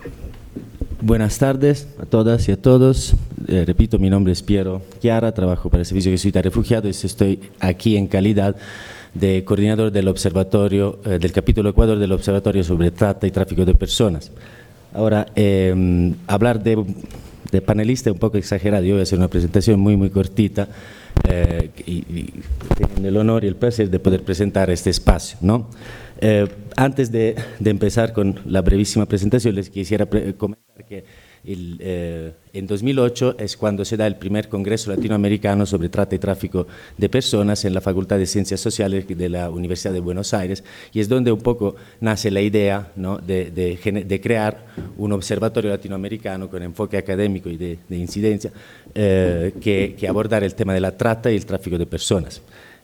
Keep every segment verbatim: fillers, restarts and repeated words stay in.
Buenas tardes a todas y a todos. Eh, repito, mi nombre es Piero Chiara, trabajo para el Servicio Jesuita Refugiados y estoy aquí en calidad de coordinador del observatorio, eh, del capítulo Ecuador del Observatorio sobre Trata y Tráfico de Personas. Ahora, eh, hablar de, de panelista es un poco exagerado. Yo voy a hacer una presentación muy, muy cortita eh, y, y teniendo el honor y el placer de poder presentar este espacio, ¿no? Eh, antes de, de empezar con la brevísima presentación, les quisiera pre comentar que el, eh, en dos mil ocho es cuando se da el primer Congreso Latinoamericano sobre Trata y Tráfico de Personas en la Facultad de Ciencias Sociales de la Universidad de Buenos Aires, y es donde un poco nace la idea, ¿no?, de, de, de crear un observatorio latinoamericano con enfoque académico y de, de incidencia eh, que, que abordar el tema de la trata y el tráfico de personas.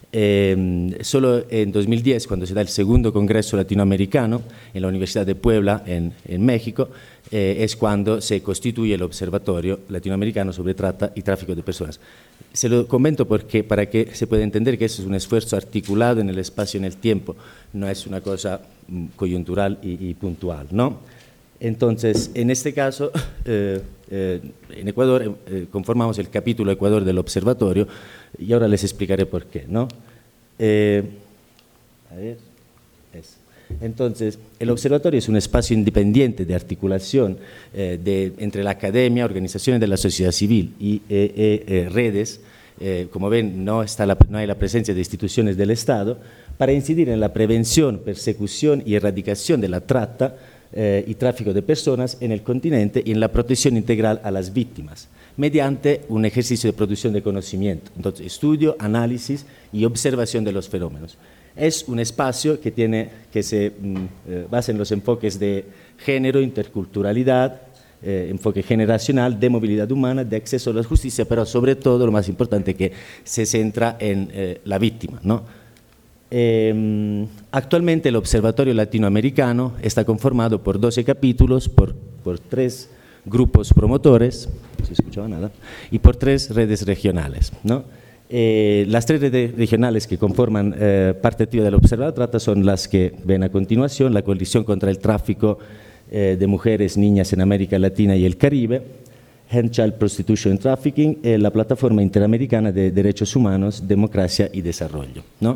Eh, solo en dos mil diez, cuando se da el segundo Congreso Latinoamericano en la Universidad de Puebla, en, en México, eh, es cuando se constituye el Observatorio Latinoamericano sobre Trata y Tráfico de Personas. Se lo comento porque, para que se pueda entender que eso es un esfuerzo articulado en el espacio y en el tiempo, no es una cosa coyuntural y, y puntual, ¿no? Entonces, en este caso, eh, eh, en Ecuador eh, conformamos el capítulo Ecuador del Observatorio, y ahora les explicaré por qué, ¿no? Eh, a ver, eso. Entonces, el observatorio es un espacio independiente de articulación eh, de, entre la academia, organizaciones de la sociedad civil y eh, eh, eh, redes. Eh, como ven, no, está la, no hay la presencia de instituciones del Estado para incidir en la prevención, persecución y erradicación de la trata eh, y tráfico de personas en el continente y en la protección integral a las víctimas, mediante un ejercicio de producción de conocimiento, entonces estudio, análisis y observación de los fenómenos. Es un espacio que, tiene, que se mm, eh, basa en los enfoques de género, interculturalidad, eh, enfoque generacional, de movilidad humana, de acceso a la justicia, pero sobre todo, lo más importante, que se centra en eh, la víctima, ¿no? Eh, actualmente el Observatorio Latinoamericano está conformado por doce capítulos, por, por tres grupos promotores, no se escuchaba nada, y por tres redes regionales, ¿no? Eh, las tres redes regionales que conforman eh, parte activa del Observatorio Trata son las que ven a continuación: la Coalición contra el Tráfico eh, de Mujeres, Niñas en América Latina y el Caribe, Hand Child Prostitution and Trafficking, eh, la Plataforma Interamericana de Derechos Humanos, Democracia y Desarrollo, ¿no?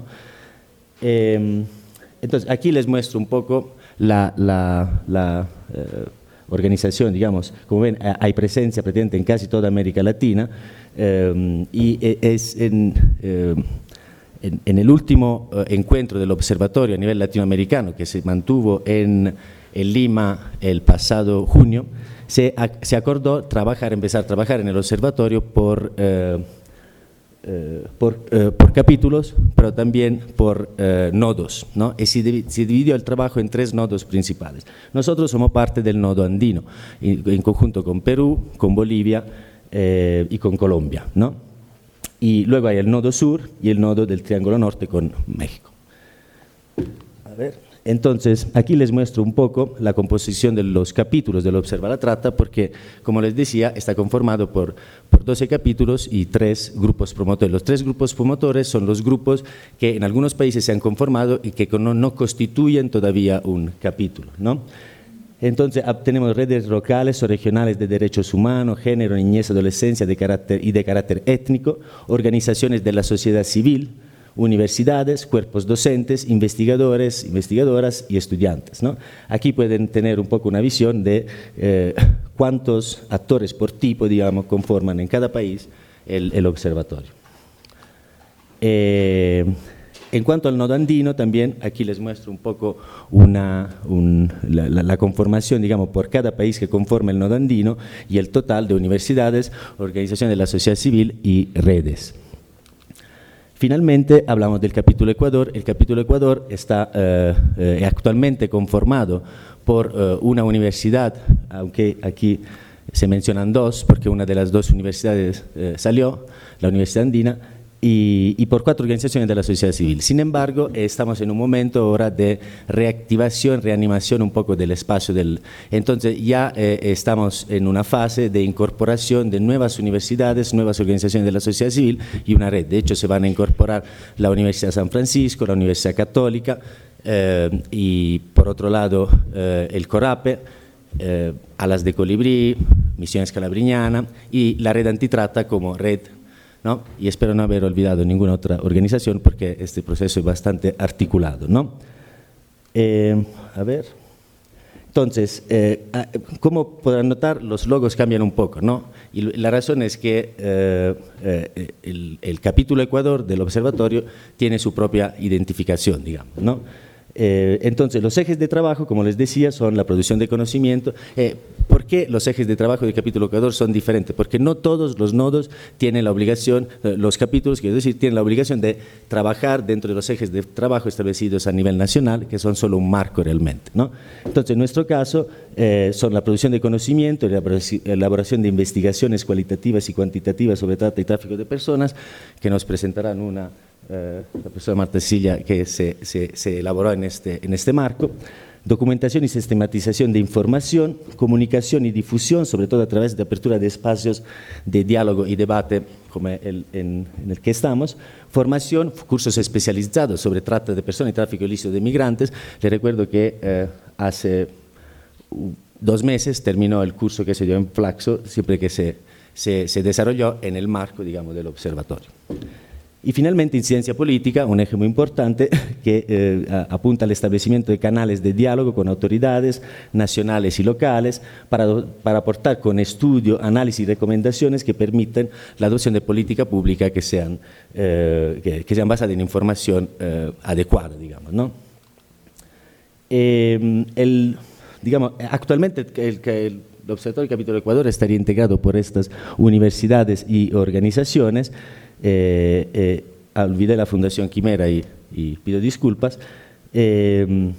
Eh, entonces, aquí les muestro un poco la, la, la eh, organización, digamos. Como ven, hay presencia prácticamente en casi toda América Latina, eh, y es en, eh, en, en el último eh, encuentro del observatorio a nivel latinoamericano, que se mantuvo en, en Lima el pasado junio, se, se acordó trabajar, empezar a trabajar en el observatorio por... Eh, Eh, por, eh, por capítulos, pero también por eh, nodos, ¿no? Y se, se dividió el trabajo en tres nodos principales. Nosotros somos parte del nodo andino, en, en conjunto con Perú, con Bolivia eh, y con Colombia, ¿no? Y luego hay el nodo sur y el nodo del Triángulo Norte con México. A ver. Entonces, aquí les muestro un poco la composición de los capítulos del Observa la Trata, porque, como les decía, está conformado por, por doce capítulos y tres grupos promotores. Los tres grupos promotores son los grupos que en algunos países se han conformado y que no, no constituyen todavía un capítulo, ¿no? Entonces, tenemos redes locales o regionales de derechos humanos, género, niñez, adolescencia de carácter, y de carácter étnico, organizaciones de la sociedad civil, universidades, cuerpos docentes, investigadores, investigadoras y estudiantes, ¿no? Aquí pueden tener un poco una visión de eh, cuántos actores por tipo, digamos, conforman en cada país el, el observatorio. Eh, en cuanto al nodo andino, también aquí les muestro un poco una, un, la, la, la conformación, digamos, por cada país que conforma el nodo andino y el total de universidades, organizaciones de la sociedad civil y redes. Finalmente, hablamos del capítulo Ecuador. El capítulo Ecuador está eh, eh, actualmente conformado por eh, una universidad, aunque aquí se mencionan dos, porque una de las dos universidades eh, salió, la Universidad Andina, y, y por cuatro organizaciones de la sociedad civil. Sin embargo, estamos en un momento ahora de reactivación, reanimación un poco del espacio del... Entonces ya eh, estamos en una fase de incorporación de nuevas universidades, nuevas organizaciones de la sociedad civil y una red. De hecho, se van a incorporar la Universidad de San Francisco, la Universidad Católica, eh, y por otro lado eh, el CORAPE, eh, Alas de Colibrí, Misión Scalabriniana y la Red Antitrata como red, ¿no? Y espero no haber olvidado ninguna otra organización porque este proceso es bastante articulado, ¿no? Eh, a ver. Entonces, eh, como podrán notar, los logos cambian un poco, ¿no? Y la razón es que eh, eh, el, el capítulo Ecuador del observatorio tiene su propia identificación, digamos, ¿no? Eh, entonces, los ejes de trabajo, como les decía, son la producción de conocimiento. Eh, ¿Por qué los ejes de trabajo del capítulo Ecuador son diferentes? Porque no todos los nodos tienen la obligación, eh, los capítulos, quiero decir, tienen la obligación de trabajar dentro de los ejes de trabajo establecidos a nivel nacional, que son solo un marco realmente, ¿no? Entonces, en nuestro caso, eh, son la producción de conocimiento, la elaboración de investigaciones cualitativas y cuantitativas sobre trata y tráfico de personas, que nos presentarán una... Uh, la profesora Marta Cecilia, que se, se, se elaboró en este, en este marco, documentación y sistematización de información, comunicación y difusión, sobre todo a través de apertura de espacios de diálogo y debate como el en, en el que estamos, formación, cursos especializados sobre trata de personas y tráfico ilícito de migrantes. Les recuerdo que uh, hace dos meses terminó el curso que se dio en Flaxo, siempre que se, se, se desarrolló en el marco, digamos, del observatorio. Y finalmente, incidencia política, un eje muy importante que eh, apunta al establecimiento de canales de diálogo con autoridades nacionales y locales para, para aportar con estudio, análisis y recomendaciones que permitan la adopción de política pública que sean, eh, que, que sean basadas en información eh, adecuada, digamos, ¿no? Eh, el, digamos, actualmente el, el, el Observatorio Capítulo Ecuador estaría integrado por estas universidades y organizaciones. Eh, eh, olvidé la Fundación Quimera y, y pido disculpas. Eh,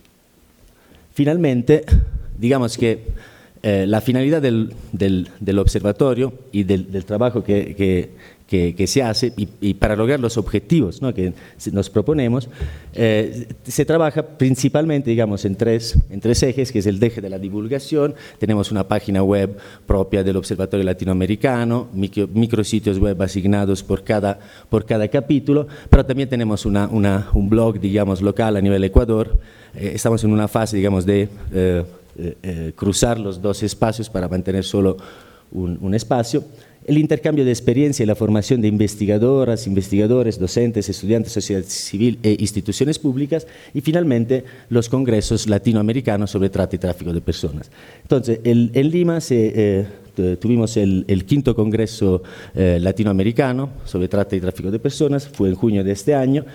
finalmente, digamos que eh, la finalidad del, del, del observatorio y del, del trabajo que, que, que, que se hace y, y para lograr los objetivos, ¿no?, que nos proponemos, eh, se trabaja principalmente, digamos, en tres, en tres ejes, que es el eje de la divulgación. Tenemos una página web propia del Observatorio Latinoamericano, micro, micrositios web asignados por cada, por cada capítulo, pero también tenemos una, una, un blog, digamos, local a nivel Ecuador. Eh, estamos en una fase, digamos, de eh, eh, eh, cruzar los dos espacios para mantener solo un, un espacio. El intercambio de experiencia y la formación de investigadoras, investigadores, docentes, estudiantes, sociedad civil e instituciones públicas, y finalmente los congresos latinoamericanos sobre trata y tráfico de personas. Entonces, el, en Lima se, eh, tuvimos el, el quinto congreso eh, latinoamericano sobre trata y tráfico de personas, fue en junio de este año,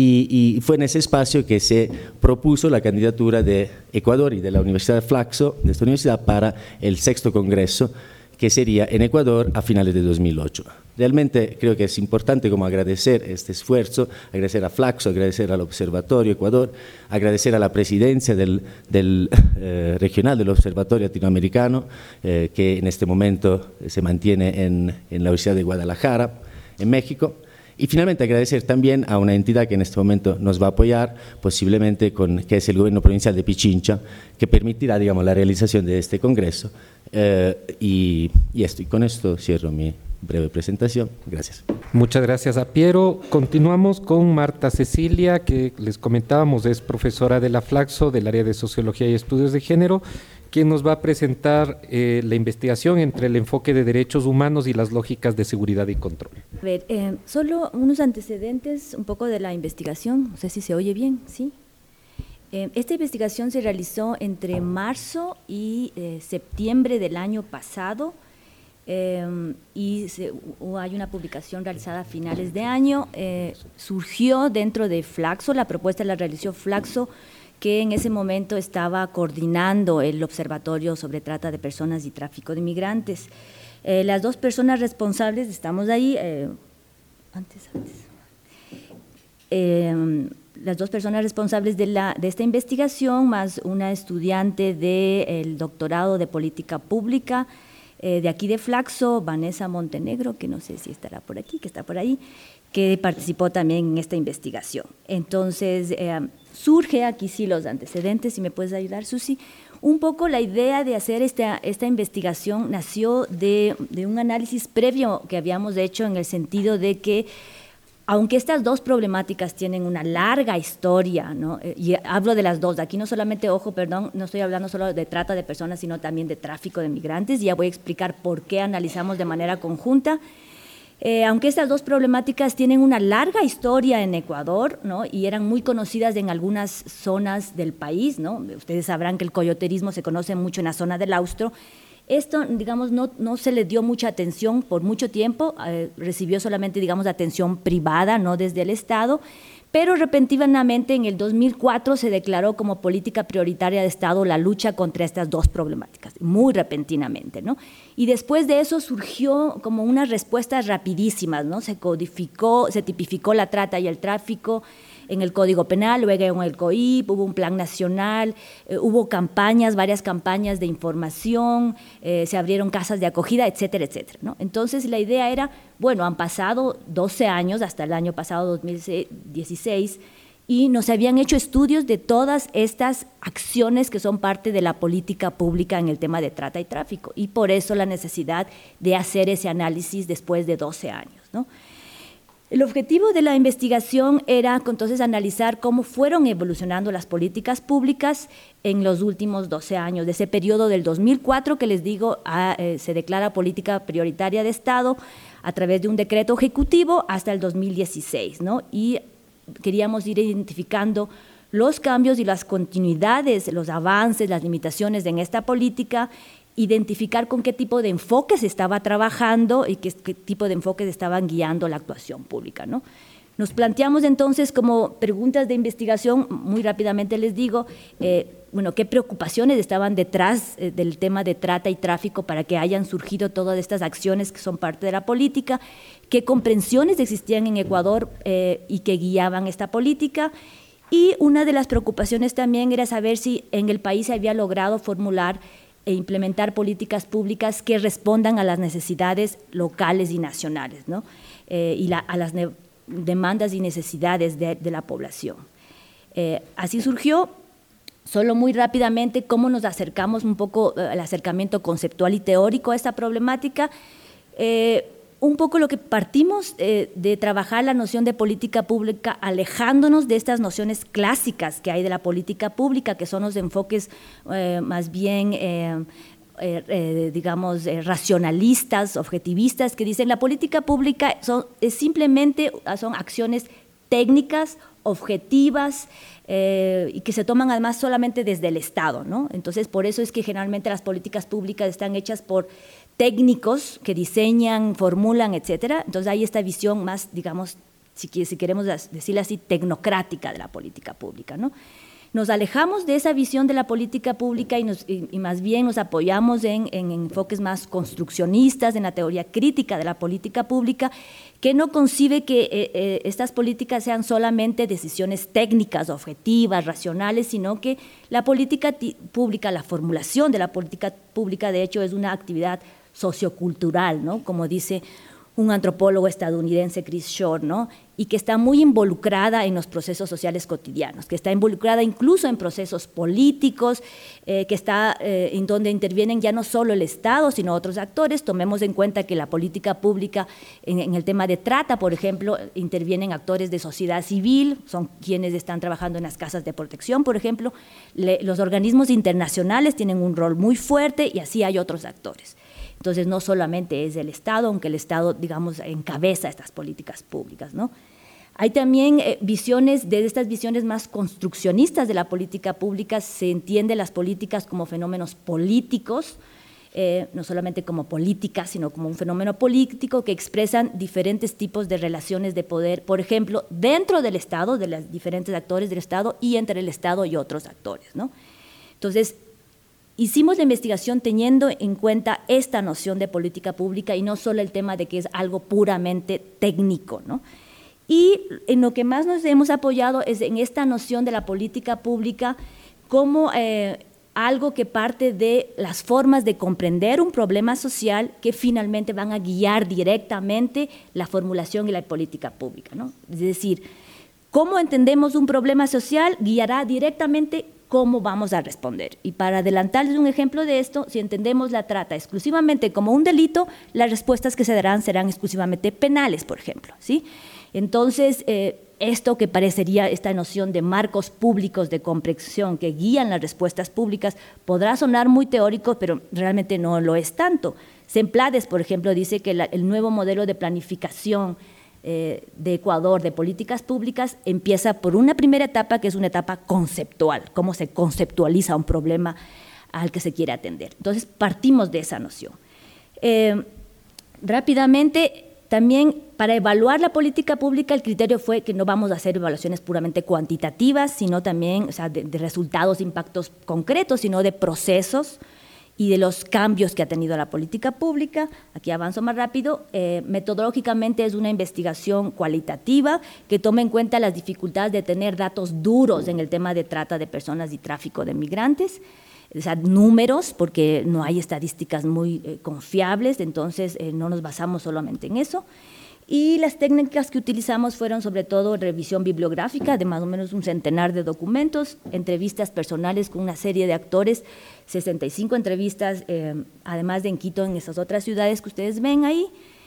y, y fue en ese espacio que se propuso la candidatura de Ecuador y de la Universidad de Flaxo, de esta universidad, para el sexto congreso, que sería en Ecuador a finales de dos mil ocho. Realmente creo que es importante como agradecer este esfuerzo, agradecer a Flaxo, agradecer al Observatorio Ecuador, agradecer a la presidencia del, del eh, regional del Observatorio Latinoamericano, eh, que en este momento se mantiene en, en la Universidad de Guadalajara, en México. Y finalmente agradecer también a una entidad que en este momento nos va a apoyar, posiblemente con, que es el Gobierno Provincial de Pichincha, que permitirá, digamos, la realización de este congreso. Eh, y, y esto, y con esto cierro mi breve presentación. Gracias. Muchas gracias a Piero. Continuamos con Marta Cecilia, que les comentábamos es profesora de la Flaxo del área de Sociología y Estudios de Género, quien nos va a presentar eh, la investigación entre el enfoque de derechos humanos y las lógicas de seguridad y control. A ver, eh, solo unos antecedentes un poco de la investigación, no sé si se oye bien, ¿sí? Eh, esta investigación se realizó entre marzo y eh, septiembre del año pasado, eh, y se, o hay una publicación realizada a finales de año. Eh, surgió dentro de Flaxo, la propuesta la realizó Flaxo, que en ese momento estaba coordinando el Observatorio sobre Trata de Personas y Tráfico de Migrantes. Eh, las dos personas responsables, estamos ahí, eh, antes, antes, eh, las dos personas responsables de, la, de esta investigación, más una estudiante del doctorado de Política Pública, eh, de aquí de Flaxo, Vanessa Montenegro, que no sé si estará por aquí, que está por ahí, que participó también en esta investigación. Entonces, eh, surge aquí sí los antecedentes, si me puedes ayudar, Susi. Un poco la idea de hacer esta, esta investigación nació de, de un análisis previo que habíamos hecho en el sentido de que aunque estas dos problemáticas tienen una larga historia, ¿no? Y hablo de las dos, aquí no solamente, ojo, perdón, no estoy hablando solo de trata de personas, sino también de tráfico de migrantes, y ya voy a explicar por qué analizamos de manera conjunta. Eh, aunque estas dos problemáticas tienen una larga historia en Ecuador, ¿no? Y eran muy conocidas en algunas zonas del país, ¿no? Ustedes sabrán que el coyoterismo se conoce mucho en la zona del Austro. Esto, digamos, no, no se le dio mucha atención por mucho tiempo, eh, recibió solamente, digamos, atención privada, no desde el Estado, pero repentinamente en el dos mil cuatro se declaró como política prioritaria de Estado la lucha contra estas dos problemáticas, muy repentinamente, ¿no? Y después de eso surgió como unas respuestas rapidísimas, ¿no? Se codificó, se tipificó la trata y el tráfico en el Código Penal, luego en el C O I P, hubo un plan nacional, eh, hubo campañas, varias campañas de información, eh, se abrieron casas de acogida, etcétera, etcétera, ¿no? Entonces la idea era, bueno, han pasado doce años, hasta el año pasado, dos mil dieciséis, y nos habían hecho estudios de todas estas acciones que son parte de la política pública en el tema de trata y tráfico, y por eso la necesidad de hacer ese análisis después de doce años, ¿no? El objetivo de la investigación era entonces analizar cómo fueron evolucionando las políticas públicas en los últimos doce años, de ese periodo del dos mil cuatro que les digo a, eh, se declara política prioritaria de Estado a través de un decreto ejecutivo hasta el dos mil dieciséis, ¿no? Y queríamos ir identificando los cambios y las continuidades, los avances, las limitaciones en esta política, identificar con qué tipo de enfoque se estaba trabajando y qué, qué tipo de enfoques estaban guiando la actuación pública, ¿no? Nos planteamos entonces como preguntas de investigación, muy rápidamente les digo, eh, bueno, qué preocupaciones estaban detrás eh, del tema de trata y tráfico para que hayan surgido todas estas acciones que son parte de la política, qué comprensiones existían en Ecuador eh, y que guiaban esta política. Y una de las preocupaciones también era saber si en el país se había logrado formular e implementar políticas públicas que respondan a las necesidades locales y nacionales, ¿no? Eh, y la, a las demandas y necesidades de, de la población. Eh, así surgió, solo muy rápidamente, cómo nos acercamos un poco eh, al acercamiento conceptual y teórico a esta problemática. Eh, un poco lo que partimos eh, de trabajar la noción de política pública, alejándonos de estas nociones clásicas que hay de la política pública, que son los enfoques eh, más bien, eh, eh, eh, digamos, eh, racionalistas, objetivistas, que dicen la política pública son, es simplemente son acciones técnicas, objetivas, eh, y que se toman además solamente desde el Estado, ¿no? Entonces, por eso es que generalmente las políticas públicas están hechas por técnicos que diseñan, formulan, etcétera. Entonces hay esta visión más, digamos, si, si queremos decirla así, tecnocrática de la política pública, ¿no? Nos alejamos de esa visión de la política pública y, nos, y, y más bien nos apoyamos en, en enfoques más construccionistas, en la teoría crítica de la política pública, que no concibe que eh, eh, estas políticas sean solamente decisiones técnicas, objetivas, racionales, sino que la política pública, la formulación de la política pública, de hecho, es una actividad sociocultural, ¿no? Como dice un antropólogo estadounidense, Chris Shore, ¿no? Y que está muy involucrada en los procesos sociales cotidianos, que está involucrada incluso en procesos políticos, eh, que está eh, en donde intervienen ya no solo el Estado, sino otros actores. Tomemos en cuenta que la política pública en, en el tema de trata, por ejemplo, intervienen actores de sociedad civil, son quienes están trabajando en las casas de protección, por ejemplo. Le, los organismos internacionales tienen un rol muy fuerte y así hay otros actores. Entonces, no solamente es el Estado, aunque el Estado, digamos, encabeza estas políticas públicas, ¿no? Hay también eh, visiones, de estas visiones más construccionistas de la política pública, se entienden las políticas como fenómenos políticos, eh, no solamente como políticas, sino como un fenómeno político que expresan diferentes tipos de relaciones de poder, por ejemplo, dentro del Estado, de los diferentes actores del Estado y entre el Estado y otros actores, ¿no? Entonces, hicimos la investigación teniendo en cuenta esta noción de política pública y no solo el tema de que es algo puramente técnico, ¿no? Y en lo que más nos hemos apoyado es en esta noción de la política pública como eh, algo que parte de las formas de comprender un problema social que finalmente van a guiar directamente la formulación y la política pública, ¿no? Es decir, cómo entendemos un problema social guiará directamente cómo vamos a responder. Y para adelantarles un ejemplo de esto, si entendemos la trata exclusivamente como un delito, las respuestas que se darán serán exclusivamente penales, por ejemplo, ¿sí? Entonces, eh, esto que parecería esta noción de marcos públicos de comprensión que guían las respuestas públicas podrá sonar muy teórico, pero realmente no lo es tanto. Semplades, por ejemplo, dice que la, el nuevo modelo de planificación eh, de Ecuador de políticas públicas empieza por una primera etapa que es una etapa conceptual, cómo se conceptualiza un problema al que se quiere atender. Entonces, partimos de esa noción. Eh, rápidamente, también para evaluar la política pública el criterio fue que no vamos a hacer evaluaciones puramente cuantitativas, sino también, o sea, de, de resultados, impactos concretos, sino de procesos y de los cambios que ha tenido la política pública. Aquí avanzo más rápido. Eh, metodológicamente es una investigación cualitativa que toma en cuenta las dificultades de tener datos duros en el tema de trata de personas y tráfico de migrantes. O sea, números, porque no hay estadísticas muy eh, confiables, entonces eh, no nos basamos solamente en eso. Y las técnicas que utilizamos fueron sobre todo revisión bibliográfica de más o menos un centenar de documentos, entrevistas personales con una serie de actores, sesenta y cinco entrevistas, eh, además de en Quito, en esas otras ciudades que ustedes ven ahí,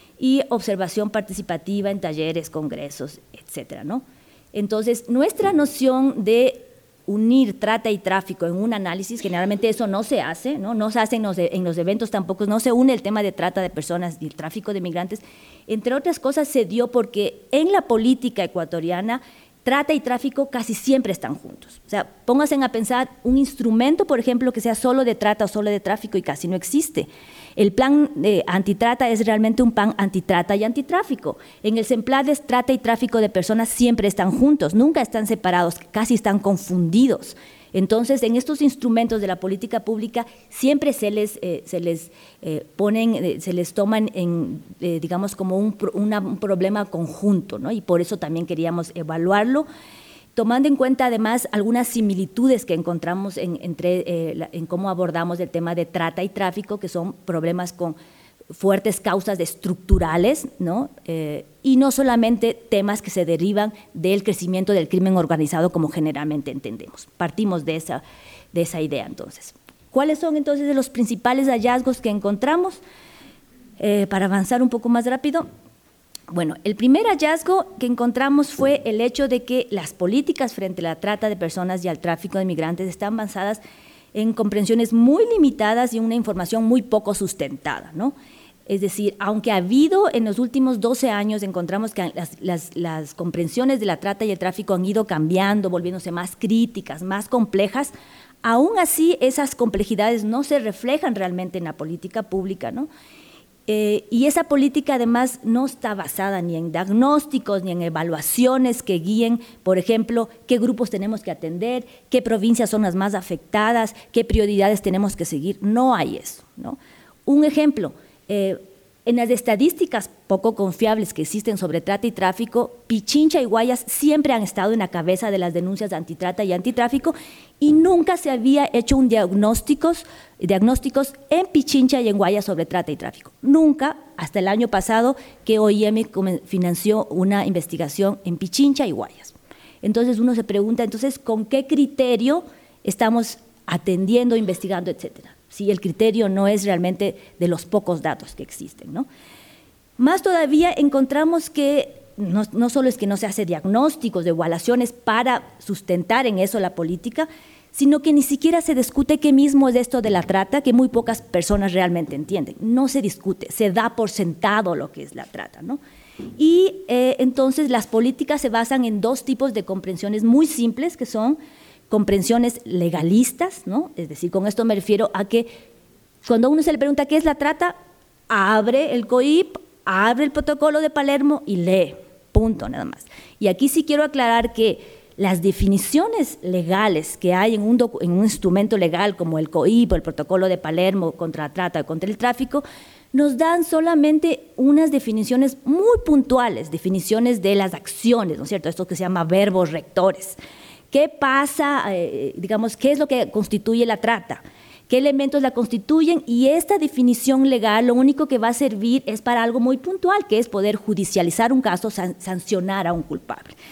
y observación participativa en talleres, congresos, etcétera, ¿no? Entonces, nuestra noción de unir trata y tráfico en un análisis, generalmente eso no se hace, no, no se hace en los, en los eventos tampoco, no se une el tema de trata de personas y el tráfico de migrantes, entre otras cosas se dio porque en la política ecuatoriana trata y tráfico casi siempre están juntos. O sea, pónganse a pensar un instrumento, por ejemplo, que sea solo de trata o solo de tráfico y casi no existe. El plan de antitrata es realmente un plan antitrata y antitráfico. En el Semplades, trata y tráfico de personas siempre están juntos, nunca están separados, casi están confundidos. Entonces, en estos instrumentos de la política pública siempre se les, eh, se les eh, ponen, eh, se les toman en, eh, digamos, como un, una, un problema conjunto, ¿no? Y por eso también queríamos evaluarlo, tomando en cuenta además algunas similitudes que encontramos en, entre, eh, la, en cómo abordamos el tema de trata y tráfico, que son problemas con fuertes causas estructurales, ¿no? Eh, y no solamente temas que se derivan del crecimiento del crimen organizado como generalmente entendemos. Partimos de esa, de esa idea entonces. ¿Cuáles son entonces los principales hallazgos que encontramos? Eh, para avanzar un poco más rápido. Bueno, el primer hallazgo que encontramos fue el hecho de que las políticas frente a la trata de personas y al tráfico de migrantes están basadas en comprensiones muy limitadas y una información muy poco sustentada, ¿no? Es decir, aunque ha habido en los últimos doce años, encontramos que las, las, las comprensiones de la trata y el tráfico han ido cambiando, volviéndose más críticas, más complejas, aún así esas complejidades no se reflejan realmente en la política pública, ¿no? Eh, y esa política además no está basada ni en diagnósticos ni en evaluaciones que guíen, por ejemplo, qué grupos tenemos que atender, qué provincias son las más afectadas, qué prioridades tenemos que seguir. No hay eso, ¿no? Un ejemplo, eh, en las estadísticas poco confiables que existen sobre trata y tráfico, Pichincha y Guayas siempre han estado en la cabeza de las denuncias de antitrata y antitráfico y nunca se había hecho un diagnósticos, diagnósticos en Pichincha y en Guayas sobre trata y tráfico. Nunca, hasta el año pasado, que O I M financió una investigación en Pichincha y Guayas. Entonces uno se pregunta, entonces, ¿con qué criterio estamos atendiendo, investigando, etcétera? Si el criterio no es realmente de los pocos datos que existen, ¿no? Más todavía encontramos que no, no solo es que no se hace diagnósticos, evaluaciones para sustentar en eso la política, sino que ni siquiera se discute qué mismo es esto de la trata, que muy pocas personas realmente entienden. No se discute, se da por sentado lo que es la trata, ¿no? Y eh, entonces las políticas se basan en dos tipos de comprensiones muy simples, que son comprensiones legalistas, ¿no? Es decir, con esto me refiero a que cuando a uno se le pregunta qué es la trata, abre el C O I P, abre el protocolo de Palermo y lee, punto, nada más. Y aquí sí quiero aclarar que las definiciones legales que hay en un, en un instrumento legal como el C O I P o el protocolo de Palermo contra la trata o contra el tráfico, nos dan solamente unas definiciones muy puntuales, definiciones de las acciones, ¿no es cierto? Esto que se llama verbos rectores. ¿Qué pasa, eh, digamos, qué es lo que constituye la trata? ¿Qué elementos la constituyen? Y esta definición legal lo único que va a servir es para algo muy puntual, que es poder judicializar un caso, san, sancionar a un culpable.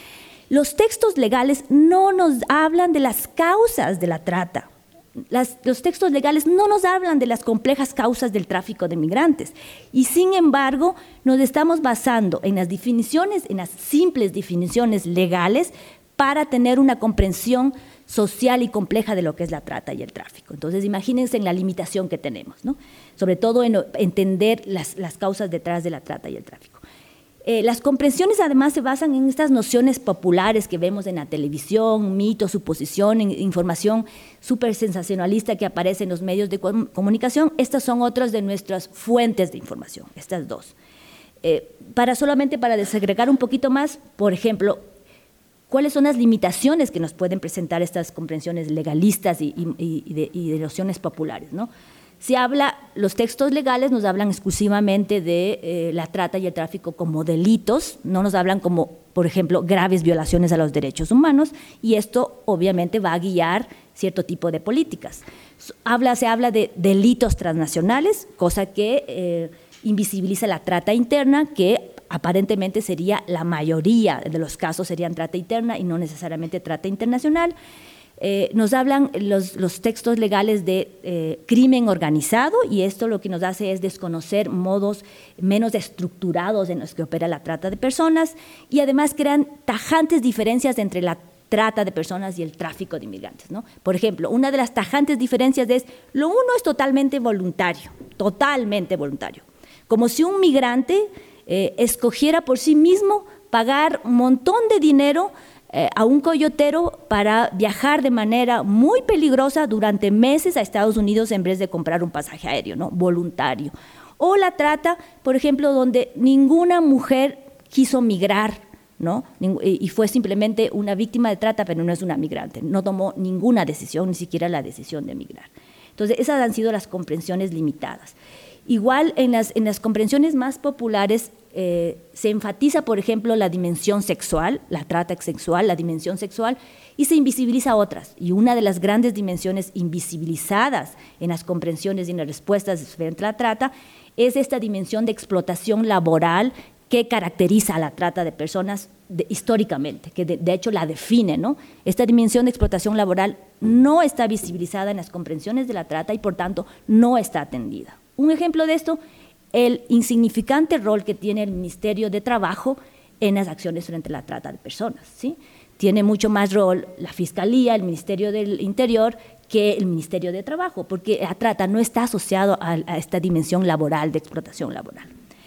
Los textos legales no nos hablan de las causas de la trata. Las, los textos legales no nos hablan de las complejas causas del tráfico de migrantes y sin embargo nos estamos basando en las definiciones, en las simples definiciones legales para tener una comprensión social y compleja de lo que es la trata y el tráfico. Entonces imagínense en la limitación que tenemos, ¿no? Sobre todo en entender las, las causas detrás de la trata y el tráfico. Eh, las comprensiones además se basan en estas nociones populares que vemos en la televisión, mitos, suposición, información súper sensacionalista que aparece en los medios de comunicación. Estas son otras de nuestras fuentes de información, estas dos. Eh, para solamente para desagregar un poquito más, por ejemplo, ¿cuáles son las limitaciones que nos pueden presentar estas comprensiones legalistas y, y, y, de, y de nociones populares, ¿no? Se habla, los textos legales nos hablan exclusivamente de eh, la trata y el tráfico como delitos, no nos hablan como, por ejemplo, graves violaciones a los derechos humanos, y esto obviamente va a guiar cierto tipo de políticas. Habla, se habla de delitos transnacionales, cosa que eh, invisibiliza la trata interna, que aparentemente sería la mayoría de los casos serían trata interna y no necesariamente trata internacional. Eh, nos hablan los, los textos legales de eh, crimen organizado y esto lo que nos hace es desconocer modos menos estructurados en los que opera la trata de personas y además crean tajantes diferencias entre la trata de personas y el tráfico de inmigrantes, ¿no? Por ejemplo, una de las tajantes diferencias es lo uno es totalmente voluntario, totalmente voluntario, como si un migrante eh, escogiera por sí mismo pagar un montón de dinero Eh, a un coyotero para viajar de manera muy peligrosa durante meses a Estados Unidos en vez de comprar un pasaje aéreo, ¿no? Voluntario. O la trata, por ejemplo, donde ninguna mujer quiso migrar, ¿no? Y fue simplemente una víctima de trata, pero no es una migrante, no tomó ninguna decisión, ni siquiera la decisión de migrar. Entonces, esas han sido las comprensiones limitadas. Igual en las, en las comprensiones más populares eh, se enfatiza, por ejemplo, la dimensión sexual, la trata sexual, la dimensión sexual, y se invisibiliza otras. Y una de las grandes dimensiones invisibilizadas en las comprensiones y en las respuestas frente a la trata es esta dimensión de explotación laboral que caracteriza a la trata de personas de, históricamente, que de, de hecho la define, ¿no? Esta dimensión de explotación laboral no está visibilizada en las comprensiones de la trata y por tanto no está atendida. Un ejemplo de esto, el insignificante rol que tiene el Ministerio de Trabajo en las acciones frente a la trata de personas, ¿sí? Tiene mucho más rol la Fiscalía, el Ministerio del Interior, que el Ministerio de Trabajo, porque la trata no está asociado a, a esta dimensión laboral, de explotación laboral.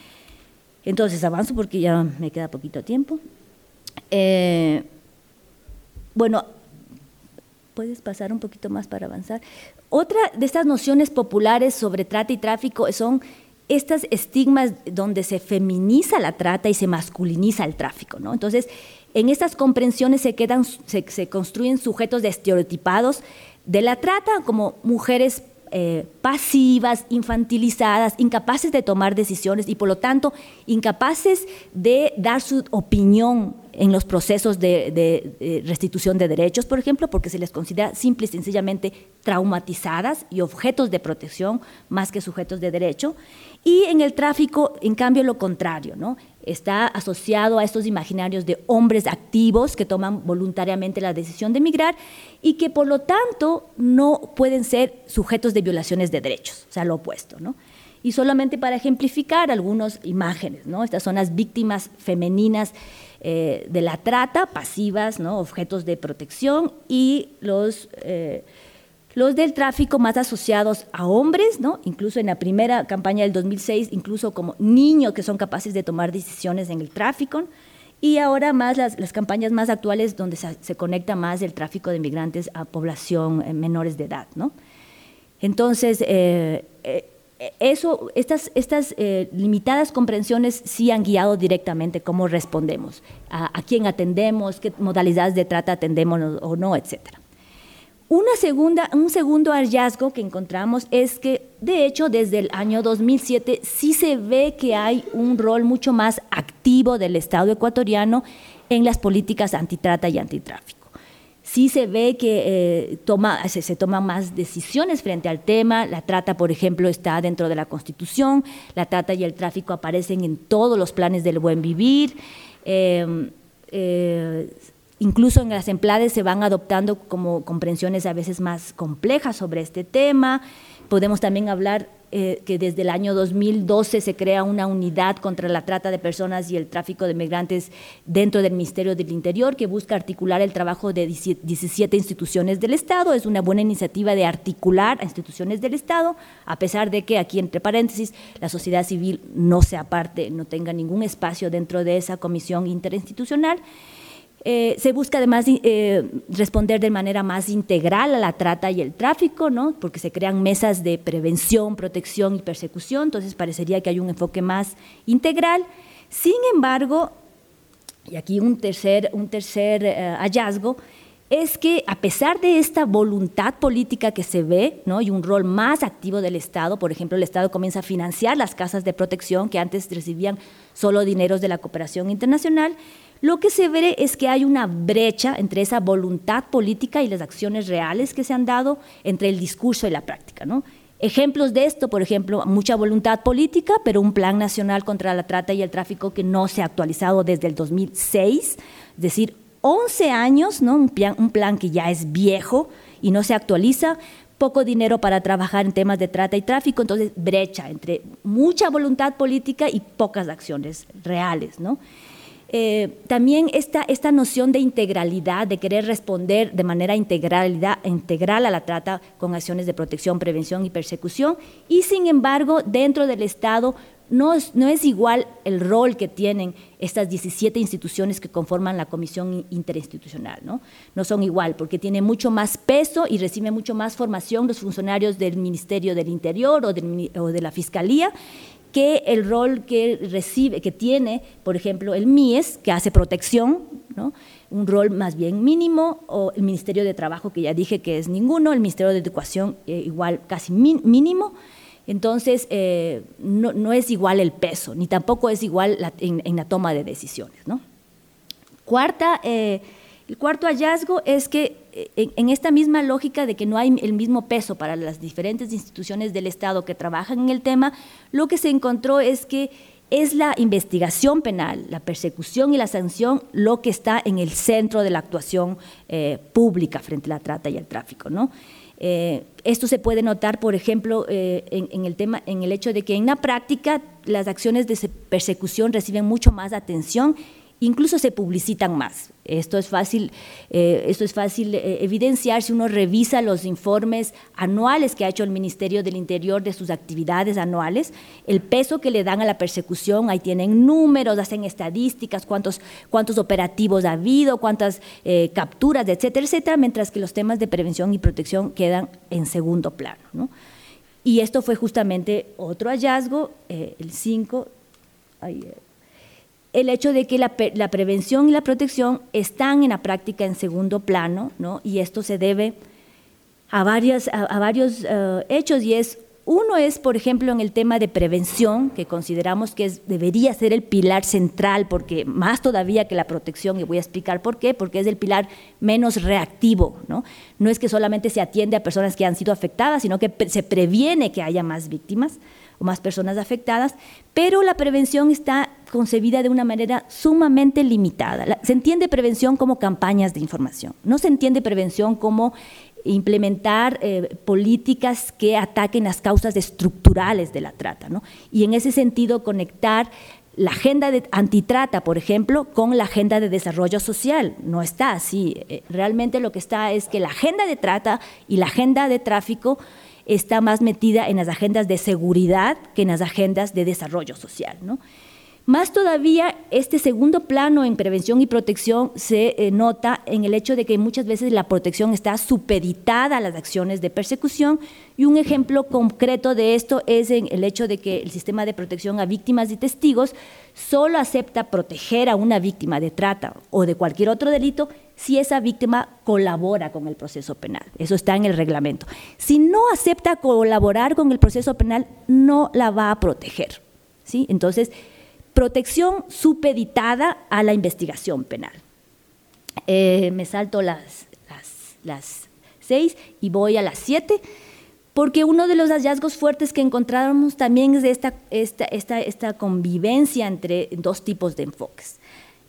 Entonces, avanzo porque ya me queda poquito tiempo. Eh, bueno, ¿puedes pasar un poquito más para avanzar? Otra de estas nociones populares sobre trata y tráfico son estas estigmas donde se feminiza la trata y se masculiniza el tráfico, ¿no? Entonces, en estas comprensiones se, quedan, se, se construyen sujetos de estereotipados de la trata como mujeres eh, pasivas, infantilizadas, incapaces de tomar decisiones y por lo tanto incapaces de dar su opinión en los procesos de, de, de restitución de derechos, por ejemplo, porque se les considera simple y sencillamente traumatizadas y objetos de protección más que sujetos de derecho. Y en el tráfico, en cambio, lo contrario, ¿no? Está asociado a estos imaginarios de hombres activos que toman voluntariamente la decisión de migrar y que, por lo tanto, no pueden ser sujetos de violaciones de derechos, o sea, lo opuesto, ¿no? Y solamente para ejemplificar algunas imágenes, ¿no? Estas son las víctimas femeninas eh, de la trata, pasivas, ¿no? Objetos de protección, y los, eh, los del tráfico más asociados a hombres, ¿no? Incluso en la primera campaña del dos mil seis, incluso como niños que son capaces de tomar decisiones en el tráfico, y ahora más las, las campañas más actuales donde se, se conecta más el tráfico de migrantes a población eh, menores de edad, ¿no? Entonces, eh, eh, Eso, estas, estas eh, limitadas comprensiones sí han guiado directamente cómo respondemos, a, a quién atendemos, qué modalidades de trata atendemos o no, etcétera. Una segunda, un segundo hallazgo que encontramos es que, de hecho, desde el año dos mil siete sí se ve que hay un rol mucho más activo del Estado ecuatoriano en las políticas antitrata y antitráfico. Sí se ve que eh, toma, se, se toman más decisiones frente al tema. La trata, por ejemplo, está dentro de la Constitución. La trata y el tráfico aparecen en todos los planes del buen vivir. Eh, eh, incluso en las empleadas se van adoptando como comprensiones a veces más complejas sobre este tema. Podemos también hablar eh, que desde el año dos mil doce se crea una unidad contra la trata de personas y el tráfico de migrantes dentro del Ministerio del Interior, que busca articular el trabajo de diecisiete instituciones del Estado. Es una buena iniciativa de articular a instituciones del Estado, a pesar de que aquí, entre paréntesis, la sociedad civil no sea parte, no tenga ningún espacio dentro de esa comisión interinstitucional. Eh, se busca además eh, responder de manera más integral a la trata y el tráfico, ¿no? Porque se crean mesas de prevención, protección y persecución, entonces parecería que hay un enfoque más integral. Sin embargo, y aquí un tercer, un tercer eh, hallazgo, es que a pesar de esta voluntad política que se ve, ¿no? Y un rol más activo del Estado, por ejemplo, el Estado comienza a financiar las casas de protección que antes recibían solo dineros de la cooperación internacional, lo que se ve es que hay una brecha entre esa voluntad política y las acciones reales que se han dado entre el discurso y la práctica, ¿no? Ejemplos de esto, por ejemplo, mucha voluntad política, pero un plan nacional contra la trata y el tráfico que no se ha actualizado desde el dos mil seis, es decir, once años, ¿no? Un plan, un plan que ya es viejo y no se actualiza, poco dinero para trabajar en temas de trata y tráfico, entonces brecha entre mucha voluntad política y pocas acciones reales, ¿no? Eh, también esta, esta noción de integralidad, de querer responder de manera integralidad, integral a la trata con acciones de protección, prevención y persecución, y sin embargo dentro del Estado no es, no es igual el rol que tienen estas diecisiete instituciones que conforman la Comisión Interinstitucional, ¿no? No son igual, porque tiene mucho más peso y recibe mucho más formación los funcionarios del Ministerio del Interior o, del, o de la Fiscalía, que el rol que recibe, que tiene, por ejemplo, el M I E S, que hace protección, ¿no? Un rol más bien mínimo, o el Ministerio de Trabajo, que ya dije que es ninguno, el Ministerio de Educación eh, igual casi mínimo. Entonces, eh, no, no es igual el peso, ni tampoco es igual la, en, en la toma de decisiones, ¿no? Cuarta, eh, el cuarto hallazgo es que en, en esta misma lógica de que no hay el mismo peso para las diferentes instituciones del Estado que trabajan en el tema, lo que se encontró es que es la investigación penal, la persecución y la sanción lo que está en el centro de la actuación eh, pública frente a la trata y el tráfico, ¿no? Eh, esto se puede notar, por ejemplo, eh, en, en, el tema, en el hecho de que en la práctica las acciones de persecución reciben mucho más atención, incluso se publicitan más. Esto es fácil, eh, esto es fácil eh, evidenciar si uno revisa los informes anuales que ha hecho el Ministerio del Interior de sus actividades anuales, el peso que le dan a la persecución, ahí tienen números, hacen estadísticas, cuántos, cuántos operativos ha habido, cuántas eh, capturas, etcétera, etcétera, mientras que los temas de prevención y protección quedan en segundo plano, ¿no? Y esto fue justamente otro hallazgo, eh, el cinco, ahí, eh, el hecho de que la, la prevención y la protección están en la práctica en segundo plano, ¿no? Y esto se debe a, varias, a, a varios uh, hechos, y es, uno es, por ejemplo, en el tema de prevención, que consideramos que es, debería ser el pilar central, porque más todavía que la protección, y voy a explicar por qué, porque es el pilar menos reactivo, ¿no? No es que solamente se atiende a personas que han sido afectadas, sino que pre se previene que haya más víctimas o más personas afectadas, pero la prevención está concebida de una manera sumamente limitada. La, se entiende prevención como campañas de información, no se entiende prevención como implementar eh, políticas que ataquen las causas estructurales de la trata, ¿no? Y en ese sentido conectar la agenda de antitrata, por ejemplo, con la agenda de desarrollo social. No está así. Eh, realmente lo que está es que la agenda de trata y la agenda de tráfico está más metida en las agendas de seguridad que en las agendas de desarrollo social, ¿no? Más todavía, este segundo plano en prevención y protección se eh, nota en el hecho de que muchas veces la protección está supeditada a las acciones de persecución, y un ejemplo concreto de esto es en el hecho de que el sistema de protección a víctimas y testigos solo acepta proteger a una víctima de trata o de cualquier otro delito si esa víctima colabora con el proceso penal. Eso está en el reglamento. Si no acepta colaborar con el proceso penal, no la va a proteger, ¿sí? Entonces, protección supeditada a la investigación penal. Eh, me salto las, las, las seis y voy a las siete, porque uno de los hallazgos fuertes que encontramos también es de esta, esta, esta, esta convivencia entre dos tipos de enfoques.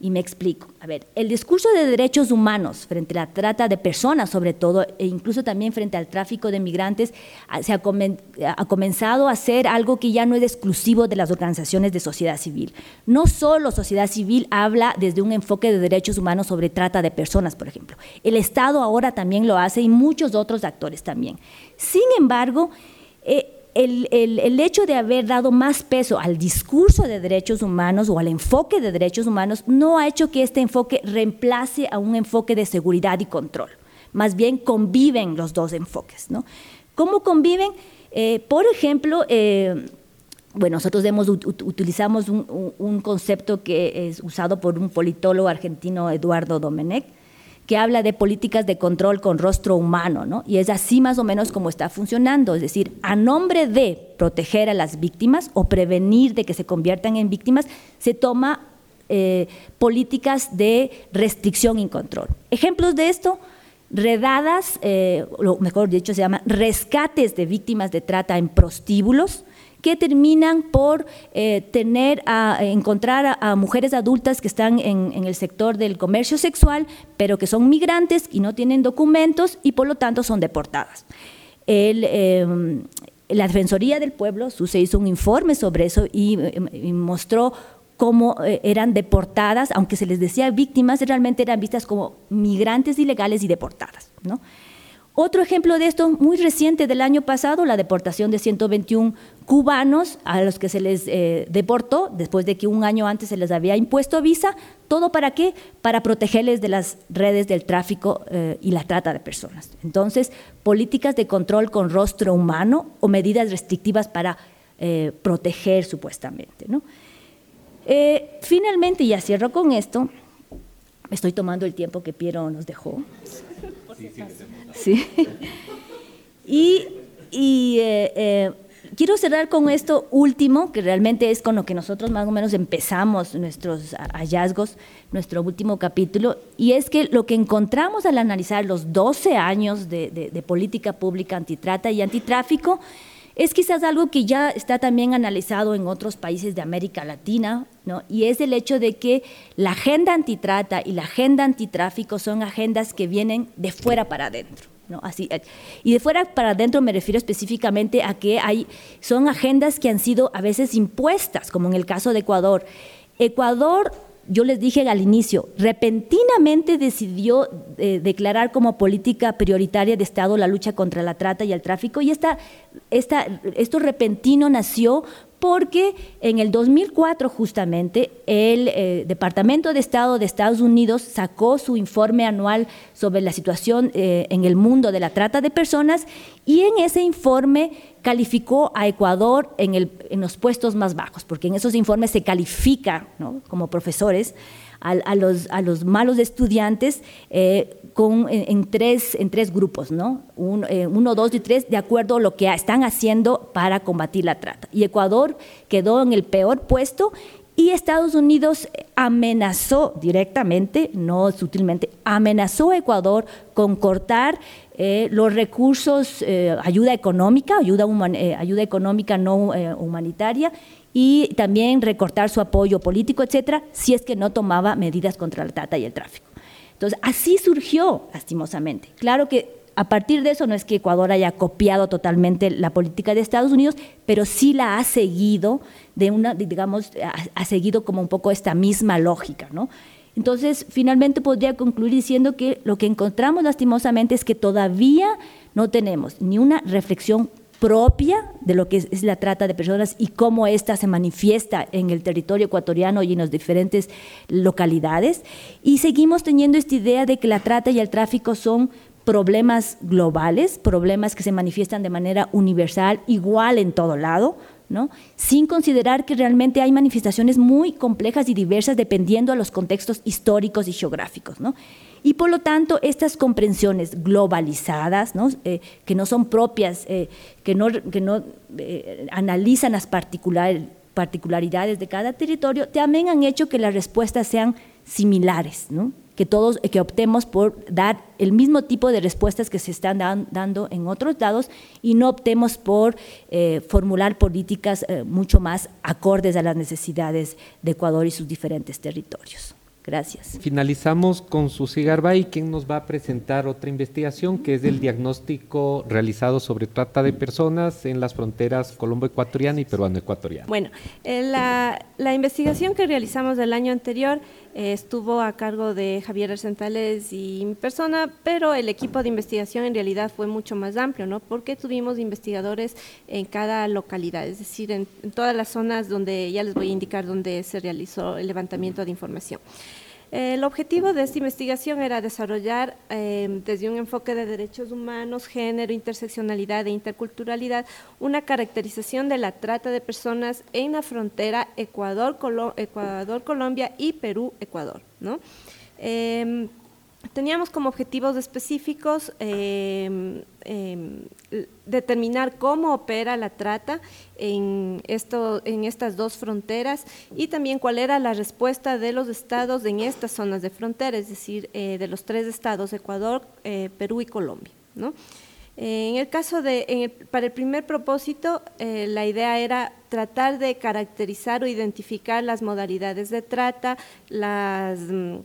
Y me explico. A ver, el discurso de derechos humanos frente a la trata de personas, sobre todo, e incluso también frente al tráfico de migrantes, se ha, comen, ha comenzado a ser algo que ya no es exclusivo de las organizaciones de sociedad civil. No solo sociedad civil habla desde un enfoque de derechos humanos sobre trata de personas, por ejemplo. El Estado ahora también lo hace y muchos otros actores también. Sin embargo, eh, El, el, el hecho de haber dado más peso al discurso de derechos humanos o al enfoque de derechos humanos no ha hecho que este enfoque reemplace a un enfoque de seguridad y control. Más bien conviven los dos enfoques, ¿no? ¿Cómo conviven? Eh, por ejemplo, eh, bueno, nosotros hemos, ut utilizamos un, un, un concepto que es usado por un politólogo argentino, Eduardo Domenech, que habla de políticas de control con rostro humano, ¿no? Y es así más o menos como está funcionando, es decir, a nombre de proteger a las víctimas o prevenir de que se conviertan en víctimas, se toma eh, políticas de restricción y control. Ejemplos de esto, redadas, eh, o mejor dicho, se llaman rescates de víctimas de trata en prostíbulos, que terminan por eh, tener a, a encontrar a, a mujeres adultas que están en, en el sector del comercio sexual, pero que son migrantes y no tienen documentos y por lo tanto son deportadas. El, eh, la Defensoría del Pueblo, se hizo un informe sobre eso y, y mostró cómo eh, eran deportadas, aunque se les decía víctimas, realmente eran vistas como migrantes ilegales y deportadas, ¿no? Otro ejemplo de esto, muy reciente del año pasado, la deportación de ciento veintiún cubanos a los que se les eh, deportó, después de que un año antes se les había impuesto visa. ¿Todo para qué? Para protegerles de las redes del tráfico eh, y la trata de personas. Entonces, políticas de control con rostro humano o medidas restrictivas para eh, proteger supuestamente, ¿no? Eh, finalmente, ya cierro con esto, me estoy tomando el tiempo que Piero nos dejó. Sí. Y, y eh, eh, quiero cerrar con esto último, que realmente es con lo que nosotros más o menos empezamos nuestros hallazgos, nuestro último capítulo, y es que lo que encontramos al analizar los doce años de, de, de política pública antitrata y antitráfico es quizás algo que ya está también analizado en otros países de América Latina, ¿no? Y es el hecho de que la agenda antitrata y la agenda antitráfico son agendas que vienen de fuera para adentro, ¿no? Así, y de fuera para adentro me refiero específicamente a que hay, son agendas que han sido a veces impuestas, como en el caso de Ecuador. Ecuador, yo les dije al inicio, repentinamente decidió eh, declarar como política prioritaria de Estado la lucha contra la trata y el tráfico, y esta, esta, esto repentino nació porque en el dos mil cuatro justamente el eh, Departamento de Estado de Estados Unidos sacó su informe anual sobre la situación eh, en el mundo de la trata de personas, y en ese informe calificó a Ecuador en, el, en los puestos más bajos, porque en esos informes se califica, ¿no?, como profesores a, a, los, a los malos estudiantes eh, con, en, en, tres, en tres grupos, ¿no? Un, eh, uno, dos y tres, de acuerdo a lo que están haciendo para combatir la trata. Y Ecuador quedó en el peor puesto, y Estados Unidos amenazó directamente, no sutilmente, amenazó a Ecuador con cortar eh, los recursos, eh, ayuda económica, ayuda, human, eh, ayuda económica no eh, humanitaria, y también recortar su apoyo político, etcétera, si es que no tomaba medidas contra la trata y el tráfico. Entonces, así surgió, lastimosamente. Claro que a partir de eso no es que Ecuador haya copiado totalmente la política de Estados Unidos, pero sí la ha seguido, de una, digamos, ha, ha seguido como un poco esta misma lógica, ¿no? Entonces, finalmente podría concluir diciendo que lo que encontramos lastimosamente es que todavía no tenemos ni una reflexión propia de lo que es, es la trata de personas y cómo ésta se manifiesta en el territorio ecuatoriano y en las diferentes localidades, y seguimos teniendo esta idea de que la trata y el tráfico son problemas globales, problemas que se manifiestan de manera universal, igual en todo lado, ¿no?, sin considerar que realmente hay manifestaciones muy complejas y diversas dependiendo de los contextos históricos y geográficos, ¿no? Y por lo tanto, estas comprensiones globalizadas, ¿no?, eh, que no son propias, eh, que no, que no eh, analizan las particular, particularidades de cada territorio, también han hecho que las respuestas sean similares, ¿no?, que todos, que optemos por dar el mismo tipo de respuestas que se están dan, dando en otros lados, y no optemos por eh, formular políticas eh, mucho más acordes a las necesidades de Ecuador y sus diferentes territorios. Gracias. Finalizamos con Susi Garbay, quien nos va a presentar otra investigación que es el diagnóstico realizado sobre trata de personas en las fronteras colombo-ecuatoriana y peruano-ecuatoriana. Bueno, eh, la, la investigación que realizamos el año anterior eh, estuvo a cargo de Javier Arcentales y mi persona, pero el equipo de investigación en realidad fue mucho más amplio, ¿no? Porque tuvimos investigadores en cada localidad, es decir, en, en todas las zonas donde ya les voy a indicar dónde se realizó el levantamiento de información. El objetivo de esta investigación era desarrollar eh, desde un enfoque de derechos humanos, género, interseccionalidad e interculturalidad una caracterización de la trata de personas en la frontera Ecuador-Colombia Ecuador, y Perú-Ecuador, ¿no? Eh, Teníamos como objetivos específicos eh, eh, determinar cómo opera la trata en, esto, en estas dos fronteras y también cuál era la respuesta de los estados en estas zonas de frontera, es decir, eh, de los tres estados, Ecuador, eh, Perú y Colombia, ¿no? Eh, en el caso de, en el, para el primer propósito, eh, la idea era tratar de caracterizar o identificar las modalidades de trata, las...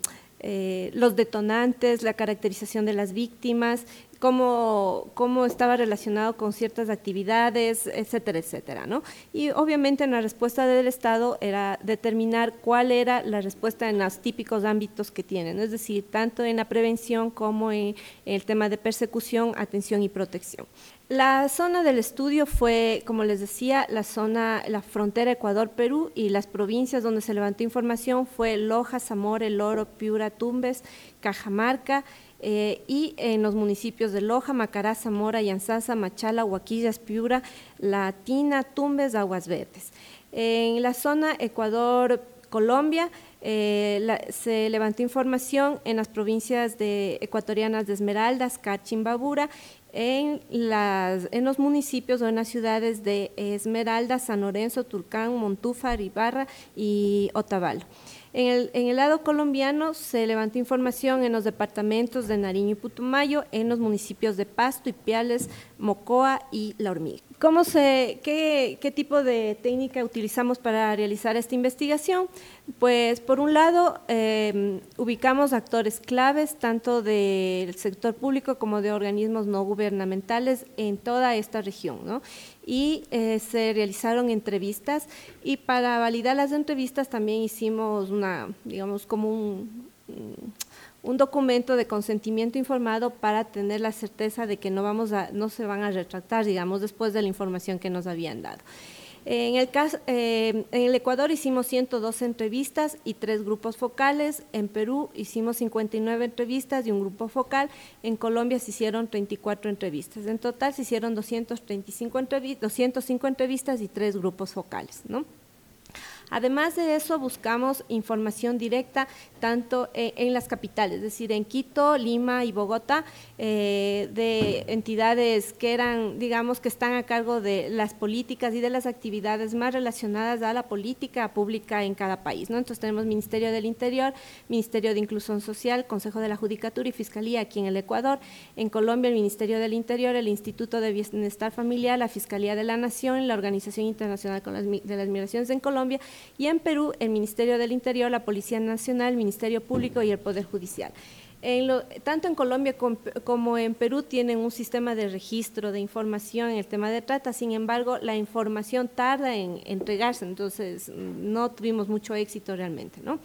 Eh, los detonantes, la caracterización de las víctimas, cómo, cómo estaba relacionado con ciertas actividades, etcétera, etcétera, ¿no? Y obviamente en la respuesta del Estado era determinar cuál era la respuesta en los típicos ámbitos que tienen, es decir, tanto en la prevención como en, en el tema de persecución, atención y protección. La zona del estudio fue, como les decía, la zona, la frontera Ecuador-Perú, y las provincias donde se levantó información fue Loja, Zamora, El Oro, Piura, Tumbes, Cajamarca, eh, y en los municipios de Loja, Macará, Zamora, Yanzasa, Machala, Huaquillas, Piura, La Tina, Tumbes, Aguas Verdes. En la zona Ecuador-Colombia, Eh, la, se levantó información en las provincias de, ecuatorianas de Esmeraldas, Cachimbabura, en, las, en los municipios o en las ciudades de Esmeraldas, San Lorenzo, Tulcán, Montúfar, Ibarra y Otavalo. En el, en el lado colombiano se levantó información en los departamentos de Nariño y Putumayo, en los municipios de Pasto, Ipiales, Mocoa y La Hormiga. ¿Cómo se, qué, ¿Qué tipo de técnica utilizamos para realizar esta investigación? Pues por un lado eh, ubicamos actores claves tanto del sector público como de organismos no gubernamentales en toda esta región, ¿no? Y eh, se realizaron entrevistas, y para validar las entrevistas también hicimos una, digamos, como un, un documento de consentimiento informado para tener la certeza de que no, vamos a, no se van a retractar, digamos, después de la información que nos habían dado. En el, caso, eh, en el Ecuador hicimos ciento doce entrevistas y tres grupos focales, en Perú hicimos cincuenta y nueve entrevistas y un grupo focal, en Colombia se hicieron treinta y cuatro entrevistas, en total se hicieron doscientas treinta y cinco entrevistas, doscientas cinco entrevistas y tres grupos focales, ¿no? Además de eso, buscamos información directa tanto en, en las capitales, es decir, en Quito, Lima y Bogotá, eh, de entidades que eran, digamos, que están a cargo de las políticas y de las actividades más relacionadas a la política pública en cada país, ¿no? Entonces tenemos Ministerio del Interior, Ministerio de Inclusión Social, Consejo de la Judicatura y Fiscalía aquí en el Ecuador. En Colombia, el Ministerio del Interior, el Instituto de Bienestar Familiar, la Fiscalía de la Nación, la Organización Internacional de las Migraciones en Colombia, y en Perú, el Ministerio del Interior, la Policía Nacional, el Ministerio Público y el Poder Judicial. En lo, tanto en Colombia com, como en Perú tienen un sistema de registro de información en el tema de trata, sin embargo, la información tarda en entregarse, entonces no tuvimos mucho éxito realmente, ¿no?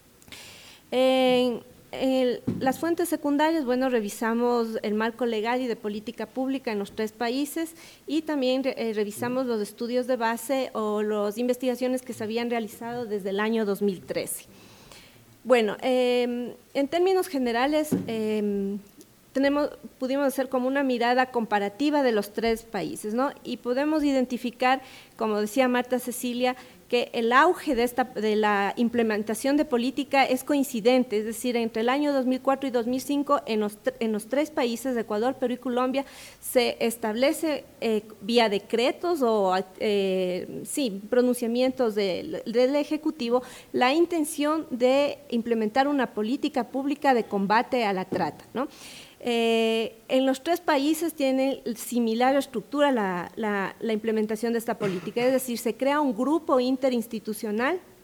En, El, las fuentes secundarias, bueno, revisamos el marco legal y de política pública en los tres países, y también eh, revisamos los estudios de base o las investigaciones que se habían realizado desde el año dos mil trece. Bueno, eh, en términos generales, eh, tenemos, pudimos hacer como una mirada comparativa de los tres países, ¿no? Y podemos identificar, como decía Marta Cecilia, que el auge de, esta, de la implementación de política es coincidente, es decir, entre el año dos mil cuatro y dos mil cinco en los, en los tres países de Ecuador, Perú y Colombia se establece eh, vía decretos o eh, sí, pronunciamientos de, del Ejecutivo la intención de implementar una política pública de combate a la trata, ¿no? Eh, en los tres países tiene similar estructura la, la, la implementación de esta política, es decir, se crea un grupo interinstitucional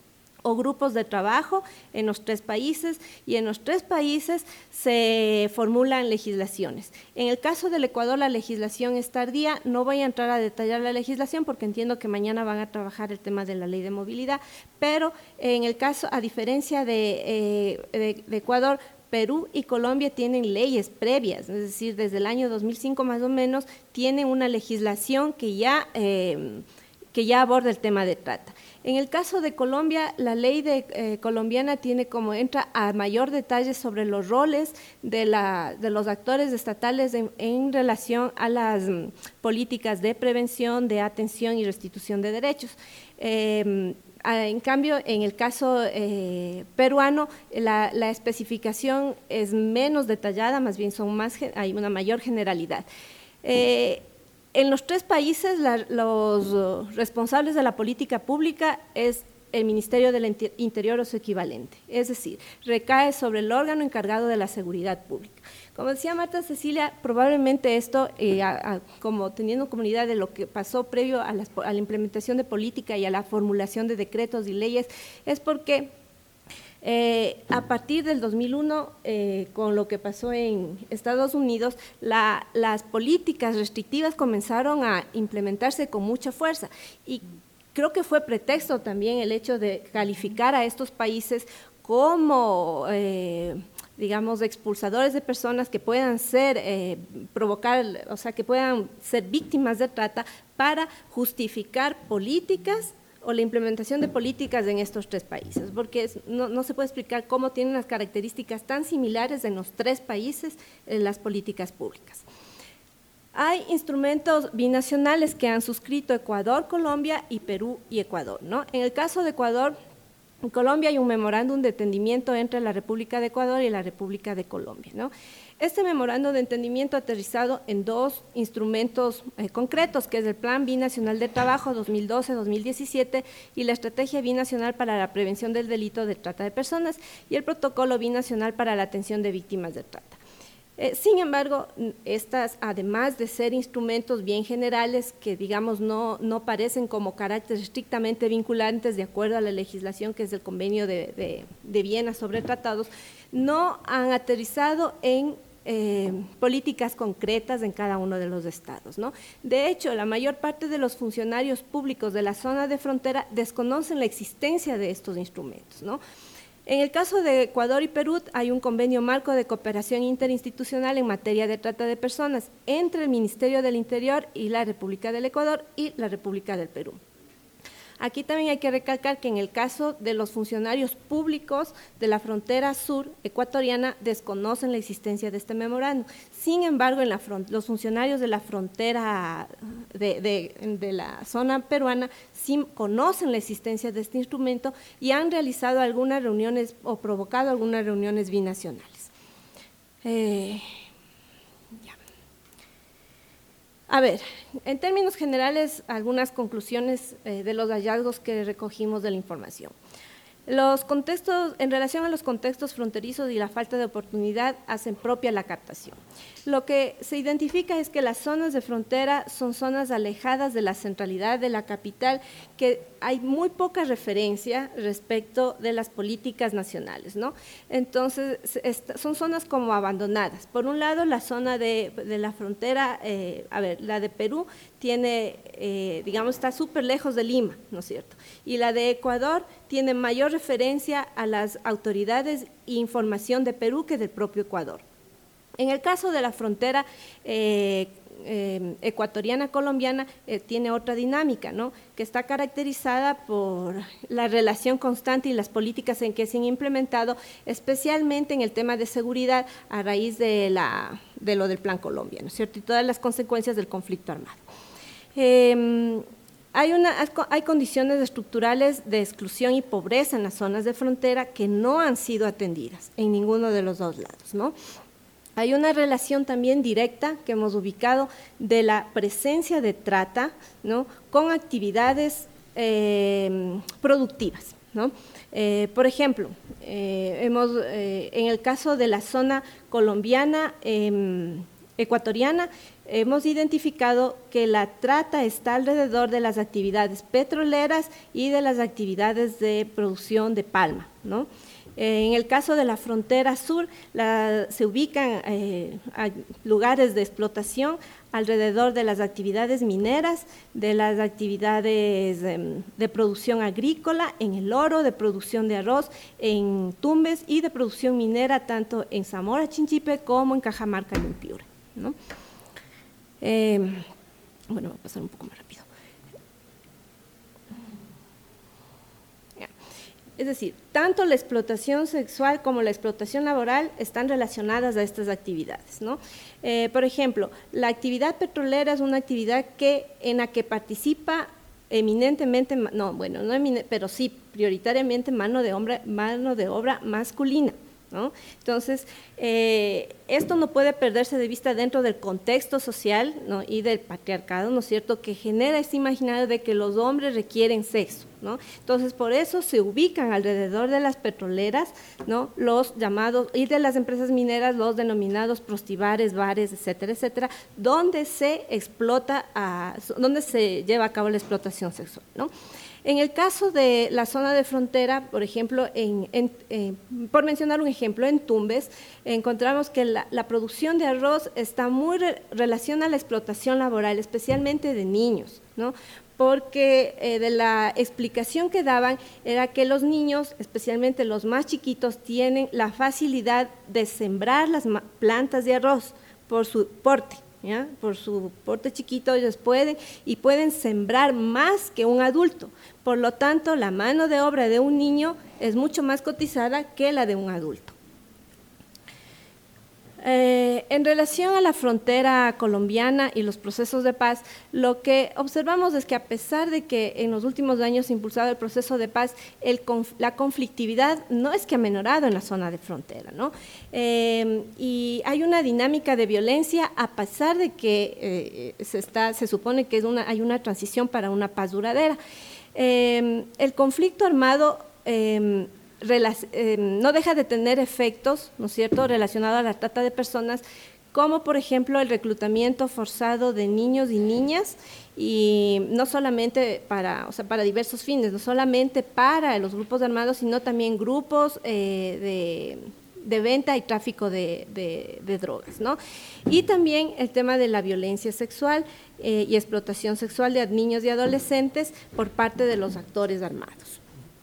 o grupos de trabajo en los tres países, y en los tres países se formulan legislaciones. En el caso del Ecuador la legislación es tardía, no voy a entrar a detallar la legislación porque entiendo que mañana van a trabajar el tema de la ley de movilidad, pero en el caso, a diferencia de, eh, de, de Ecuador, Perú y Colombia tienen leyes previas, es decir, desde el año dos mil cinco más o menos tienen una legislación que ya, eh, que ya aborda el tema de trata. En el caso de Colombia, la ley de, eh, colombiana tiene como entra a mayor detalle sobre los roles de, la, de los actores estatales en, en relación a las mm, políticas de prevención, de atención y restitución de derechos. Eh, En cambio, en el caso eh, peruano, la, la especificación es menos detallada, más bien son más, hay una mayor generalidad. Eh, en los tres países, la, los uh, responsables de la política pública es el Ministerio del Interior o su equivalente, es decir, recae sobre el órgano encargado de la seguridad pública. Como decía Marta Cecilia, probablemente esto, eh, a, a, como teniendo comunidad de lo que pasó previo a, las, a la implementación de política y a la formulación de decretos y leyes, es porque eh, a partir del dos mil uno, eh, con lo que pasó en Estados Unidos, la, las políticas restrictivas comenzaron a implementarse con mucha fuerza, y creo que fue pretexto también el hecho de calificar a estos países como eh, digamos, expulsadores de personas que puedan ser, eh, provocar, o sea, que puedan ser víctimas de trata para justificar políticas o la implementación de políticas en estos tres países, porque es, no, no se puede explicar cómo tienen las características tan similares en los tres países en las políticas públicas. Hay instrumentos binacionales que han suscrito Ecuador, Colombia y Perú y Ecuador, ¿no? En el caso de Ecuador, en Colombia hay un memorándum de entendimiento entre la República de Ecuador y la República de Colombia, ¿no? Este memorándum de entendimiento ha aterrizado en dos instrumentos eh, concretos, que es el Plan Binacional de Trabajo dos mil doce a dos mil diecisiete y la Estrategia Binacional para la Prevención del Delito de Trata de Personas y el Protocolo Binacional para la Atención de Víctimas de Trata. Eh, sin embargo, estas, además de ser instrumentos bien generales que, digamos, no, no parecen como carácter estrictamente vinculantes de acuerdo a la legislación que es el Convenio de, de, de Viena sobre tratados, no han aterrizado en eh, políticas concretas en cada uno de los estados, ¿no? De hecho, la mayor parte de los funcionarios públicos de la zona de frontera desconocen la existencia de estos instrumentos, ¿no? En el caso de Ecuador y Perú hay un convenio marco de cooperación interinstitucional en materia de trata de personas entre el Ministerio del Interior y la República del Ecuador y la República del Perú. Aquí también hay que recalcar que en el caso de los funcionarios públicos de la frontera sur ecuatoriana desconocen la existencia de este memorándum. Sin embargo, en la front, los funcionarios de la frontera de, de, de la zona peruana sí conocen la existencia de este instrumento y han realizado algunas reuniones o provocado algunas reuniones binacionales. Eh, ya. A ver, en términos generales, algunas conclusiones eh, de los hallazgos que recogimos de la información. Los contextos, en relación a los contextos fronterizos y la falta de oportunidad, hacen propia la captación. Lo que se identifica es que las zonas de frontera son zonas alejadas de la centralidad de la capital, que hay muy poca referencia respecto de las políticas nacionales, ¿no? Entonces, son zonas como abandonadas. Por un lado, la zona de, de la frontera, eh, a ver, la de Perú tiene, eh, digamos, está súper lejos de Lima, ¿no es cierto? Y la de Ecuador tiene mayor referencia a las autoridades e información de Perú que del propio Ecuador. En el caso de la frontera eh, eh, ecuatoriana-colombiana eh, tiene otra dinámica, ¿no? Que está caracterizada por la relación constante y las políticas en que se han implementado, especialmente en el tema de seguridad a raíz de, la, de lo del Plan Colombia, ¿no es cierto? Y todas las consecuencias del conflicto armado. Eh, Hay, una, hay condiciones estructurales de exclusión y pobreza en las zonas de frontera que no han sido atendidas en ninguno de los dos lados, ¿no? Hay una relación también directa que hemos ubicado de la presencia de trata, ¿no? Con actividades eh, productivas, ¿no? Eh, por ejemplo, eh, hemos, eh, en el caso de la zona colombiana, eh, ecuatoriana, hemos identificado que la trata está alrededor de las actividades petroleras y de las actividades de producción de palma, ¿no? Eh, en el caso de la frontera sur, la, se ubican eh, lugares de explotación alrededor de las actividades mineras, de las actividades eh, de producción agrícola, en el oro, de producción de arroz, en Tumbes y de producción minera tanto en Zamora Chinchipe como en Cajamarca y en Piura, ¿no? Eh, bueno, voy a pasar un poco más rápido. Es decir, tanto la explotación sexual como la explotación laboral están relacionadas a estas actividades, ¿no? Eh, por ejemplo, la actividad petrolera es una actividad que, en la que participa eminentemente, no, bueno, no eminente, pero sí prioritariamente mano de obra, mano de obra masculina, ¿no? Entonces, eh, esto no puede perderse de vista dentro del contexto social, ¿no? Y del patriarcado, ¿no es cierto?, que genera este imaginario de que los hombres requieren sexo, ¿no? Entonces, por eso se ubican alrededor de las petroleras, ¿no?, los llamados, y de las empresas mineras, los denominados prostibares, bares, etcétera, etcétera, donde se explota, a, donde se lleva a cabo la explotación sexual, ¿no? En el caso de la zona de frontera, por ejemplo, en, en, eh, por mencionar un ejemplo, en Tumbes, encontramos que la, la producción de arroz está muy re, relacionada a la explotación laboral, especialmente de niños, ¿no? Porque eh, de la explicación que daban era que los niños, especialmente los más chiquitos, tienen la facilidad de sembrar las plantas de arroz por su porte. ¿Ya? Por su porte chiquito ellos pueden y pueden sembrar más que un adulto, por lo tanto la mano de obra de un niño es mucho más cotizada que la de un adulto. Eh, en relación a la frontera colombiana y los procesos de paz, lo que observamos es que a pesar de que en los últimos años se ha impulsado el proceso de paz, el conf, la conflictividad no es que ha menorado en la zona de frontera, ¿no? Eh, y hay una dinámica de violencia a pesar de que eh, se, está, se supone que es una, hay una transición para una paz duradera. Eh, el conflicto armado eh, Eh, no deja de tener efectos, ¿no es cierto?, relacionados a la trata de personas, como por ejemplo el reclutamiento forzado de niños y niñas, y no solamente para, o sea, para diversos fines, no solamente para los grupos armados, sino también grupos eh, de, de venta y tráfico de, de, de drogas, ¿no? Y también el tema de la violencia sexual eh, y explotación sexual de niños y adolescentes por parte de los actores armados.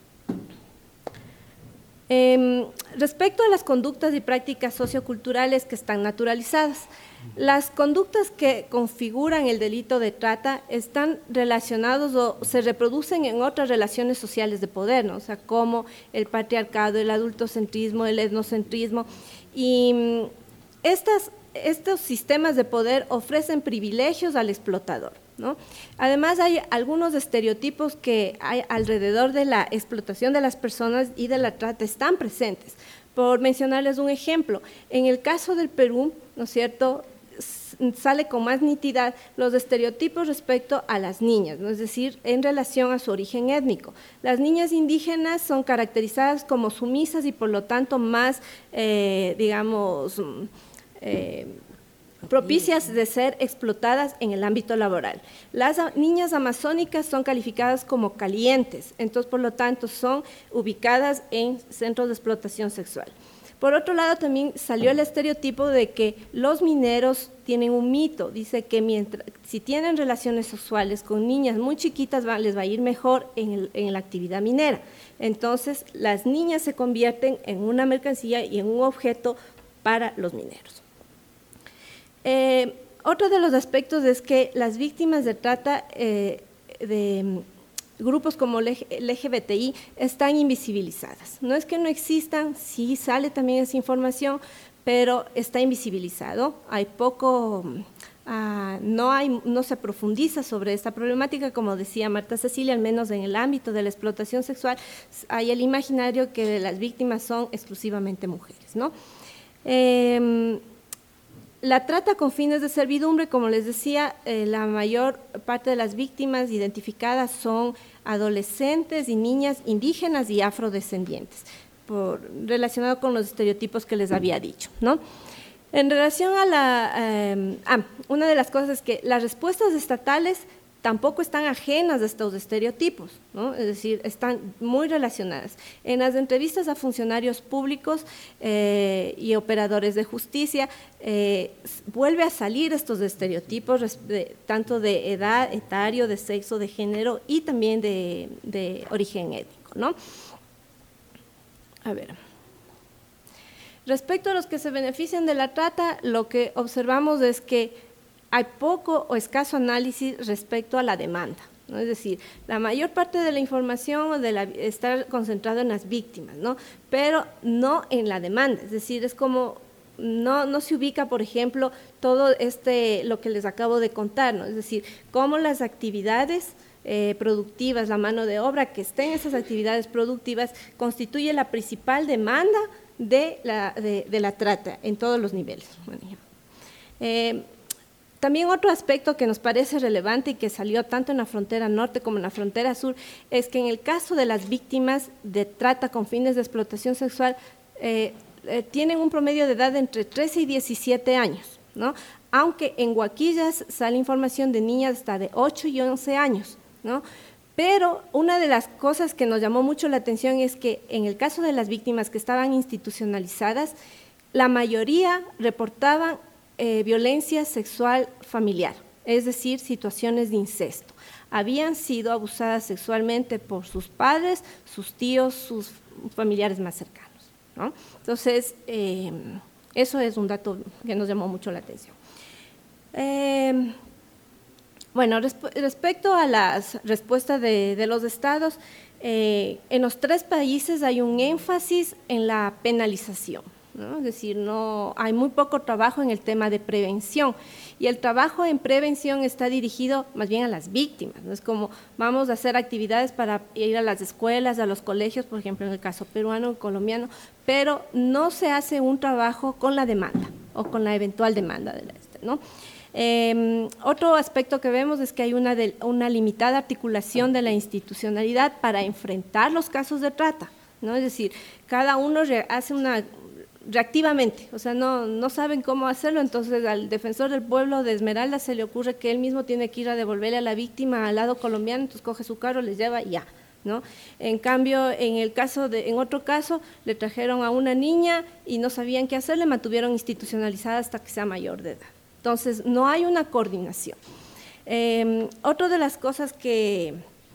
Eh, respecto a las conductas y prácticas socioculturales que están naturalizadas, las conductas que configuran el delito de trata están relacionados o se reproducen en otras relaciones sociales de poder, ¿no? O sea, como el patriarcado, el adultocentrismo, el etnocentrismo, y estas, estos sistemas de poder ofrecen privilegios al explotador, ¿no? Además, hay algunos estereotipos que hay alrededor de la explotación de las personas y de la trata están presentes. Por mencionarles un ejemplo, en el caso del Perú, ¿no es cierto?, sale con más nitidez los estereotipos respecto a las niñas, ¿no? Es decir, en relación a su origen étnico. Las niñas indígenas son caracterizadas como sumisas y por lo tanto más, eh, digamos, eh, propicias de ser explotadas en el ámbito laboral. Las niñas amazónicas son calificadas como calientes, entonces por lo tanto son ubicadas en centros de explotación sexual. Por otro lado, también salió el estereotipo de que los mineros tienen un mito, dice que mientras, si tienen relaciones sexuales con niñas muy chiquitas va, les va a ir mejor en, el, en la actividad minera. Entonces, las niñas se convierten en una mercancía y en un objeto para los mineros. Eh, otro de los aspectos es que las víctimas de trata eh, de grupos como el L G B T I están invisibilizadas. No es que no existan, sí sale también esa información, pero está invisibilizado. Hay poco, uh, no, hay, no se profundiza sobre esta problemática, como decía Marta Cecilia, al menos en el ámbito de la explotación sexual, hay el imaginario que las víctimas son exclusivamente mujeres, ¿no? Eh, La trata con fines de servidumbre, como les decía, eh, la mayor parte de las víctimas identificadas son adolescentes y niñas indígenas y afrodescendientes, por, relacionado con los estereotipos que les había dicho, ¿no? En relación a la... Eh, ah, una de las cosas es que las respuestas estatales tampoco están ajenas a estos estereotipos, ¿no? Es decir, están muy relacionadas. En las entrevistas a funcionarios públicos eh, y operadores de justicia, eh, vuelve a salir estos estereotipos, de, tanto de edad, etario, de sexo, de género y también de, de origen étnico, ¿no? A ver. Respecto a los que se benefician de la trata, lo que observamos es que hay poco o escaso análisis respecto a la demanda, ¿no? Es decir, la mayor parte de la información de la, está concentrada en las víctimas, ¿no? Pero no en la demanda, es decir, es como no, no se ubica, por ejemplo, todo este, lo que les acabo de contar, ¿no? Es decir, cómo las actividades eh, productivas, la mano de obra que esté en esas actividades productivas constituye la principal demanda de la, de, de la trata en todos los niveles. Bueno, eh, También otro aspecto que nos parece relevante y que salió tanto en la frontera norte como en la frontera sur es que en el caso de las víctimas de trata con fines de explotación sexual eh, eh, tienen un promedio de edad de entre trece y diecisiete años, ¿no? Aunque en Huaquillas sale información de niñas hasta de ocho y once años, ¿no? Pero una de las cosas que nos llamó mucho la atención es que en el caso de las víctimas que estaban institucionalizadas, la mayoría reportaban Eh, violencia sexual familiar, es decir, situaciones de incesto. Habían sido abusadas sexualmente por sus padres, sus tíos, sus familiares más cercanos, ¿no? Entonces, eh, eso es un dato que nos llamó mucho la atención. Eh, bueno, resp respecto a las respuestas de, de los estados, eh, en los tres países hay un énfasis en la penalización, ¿no? Es decir, no, hay muy poco trabajo en el tema de prevención y el trabajo en prevención está dirigido más bien a las víctimas, ¿no? Es como vamos a hacer actividades para ir a las escuelas, a los colegios, por ejemplo en el caso peruano, colombiano, pero no se hace un trabajo con la demanda o con la eventual demanda de este, ¿no? Eh, otro aspecto que vemos es que hay una, de, una limitada articulación de la institucionalidad para enfrentar los casos de trata, ¿no? Es decir, cada uno hace una reactivamente, o sea, no, no saben cómo hacerlo, entonces al defensor del pueblo de Esmeralda se le ocurre que él mismo tiene que ir a devolverle a la víctima al lado colombiano, entonces coge su carro, les lleva y ya, ¿no? En cambio, en el caso de, en otro caso, le trajeron a una niña y no sabían qué hacer, le mantuvieron institucionalizada hasta que sea mayor de edad. Entonces, no hay una coordinación. Eh, otra de las cosas que...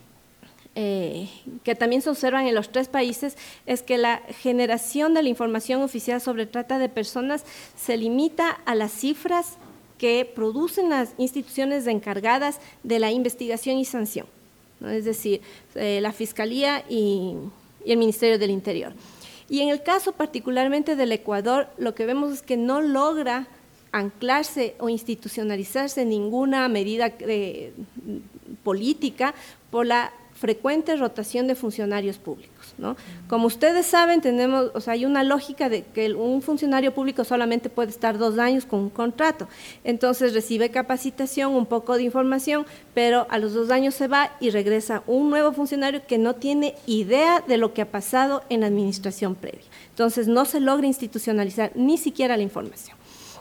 Eh, que también se observan en los tres países es que la generación de la información oficial sobre trata de personas se limita a las cifras que producen las instituciones encargadas de la investigación y sanción, ¿no? Es decir, eh, la Fiscalía y, y el Ministerio del Interior. Y en el caso particularmente del Ecuador, lo que vemos es que no logra anclarse o institucionalizarse ninguna medida de, política por la frecuente rotación de funcionarios públicos, ¿no? Como ustedes saben, tenemos, o sea, hay una lógica de que un funcionario público solamente puede estar dos años con un contrato, entonces recibe capacitación, un poco de información, pero a los dos años se va y regresa un nuevo funcionario que no tiene idea de lo que ha pasado en la administración previa, entonces no se logra institucionalizar ni siquiera la información.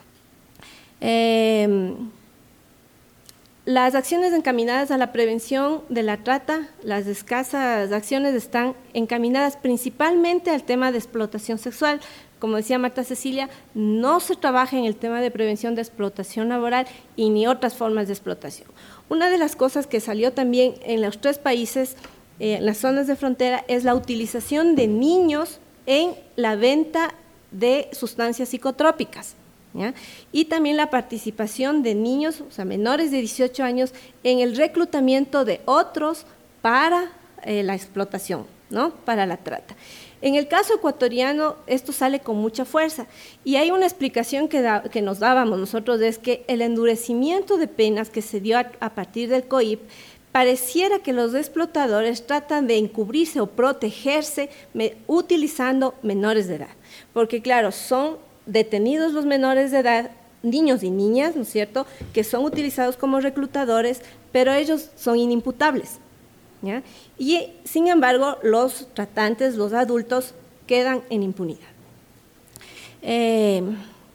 Eh, Las acciones encaminadas a la prevención de la trata, las escasas acciones están encaminadas principalmente al tema de explotación sexual. Como decía Marta Cecilia, no se trabaja en el tema de prevención de explotación laboral y ni otras formas de explotación. Una de las cosas que salió también en los tres países, eh, en las zonas de frontera, es la utilización de niños en la venta de sustancias psicotrópicas, ¿ya? Y también la participación de niños, o sea, menores de dieciocho años, en el reclutamiento de otros para eh, la explotación, ¿no? Para la trata. En el caso ecuatoriano, esto sale con mucha fuerza y hay una explicación que, da, que nos dábamos nosotros, es que el endurecimiento de penas que se dio a, a partir del C O I P, pareciera que los explotadores tratan de encubrirse o protegerse me, utilizando menores de edad, porque claro, son detenidos los menores de edad, niños y niñas, ¿no es cierto?, que son utilizados como reclutadores, pero ellos son inimputables, ¿ya? Y sin embargo, los tratantes, los adultos, quedan en impunidad. Eh,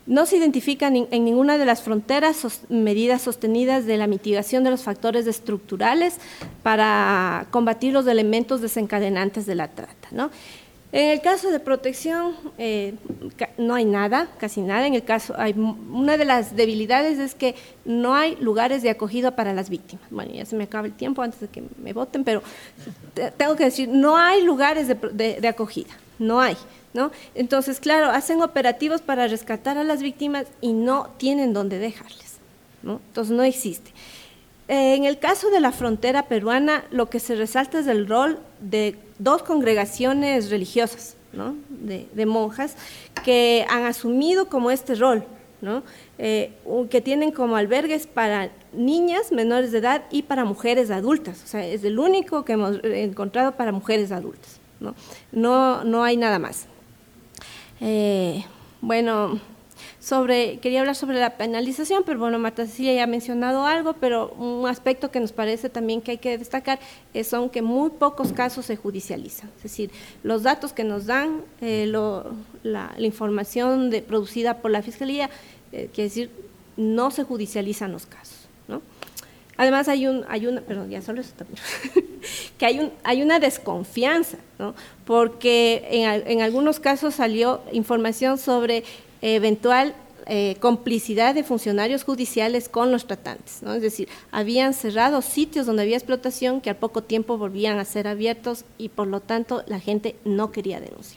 No se identifican en, en ninguna de las fronteras sos, medidas sostenidas de la mitigación de los factores estructurales para combatir los elementos desencadenantes de la trata, ¿no? En el caso de protección eh, no hay nada, casi nada. En el caso, hay, una de las debilidades es que no hay lugares de acogida para las víctimas. Bueno, ya se me acaba el tiempo antes de que me voten, pero tengo que decir, no hay lugares de, de, de acogida, no hay, ¿no? Entonces, claro, hacen operativos para rescatar a las víctimas y no tienen dónde dejarles, ¿no? Entonces, no existe. Eh, en el caso de la frontera peruana, lo que se resalta es el rol de dos congregaciones religiosas, ¿no? de, de monjas, que han asumido como este rol, ¿no? eh, que tienen como albergues para niñas menores de edad y para mujeres adultas. O sea, es el único que hemos encontrado para mujeres adultas, ¿no? No, no hay nada más. Eh, bueno... Sobre, quería hablar sobre la penalización, pero bueno, Marta Cecilia ya ha mencionado algo, pero un aspecto que nos parece también que hay que destacar es son que muy pocos casos se judicializan. Es decir, los datos que nos dan, eh, lo, la, la información de, producida por la Fiscalía, eh, quiere decir, no se judicializan los casos, ¿no? Además hay un, hay una, perdón, ya solo eso también, que hay, un, hay una desconfianza, ¿no? Porque en, en algunos casos salió información sobre eventual eh, complicidad de funcionarios judiciales con los tratantes, ¿no? Es decir, habían cerrado sitios donde había explotación que al poco tiempo volvían a ser abiertos y por lo tanto la gente no quería denunciar.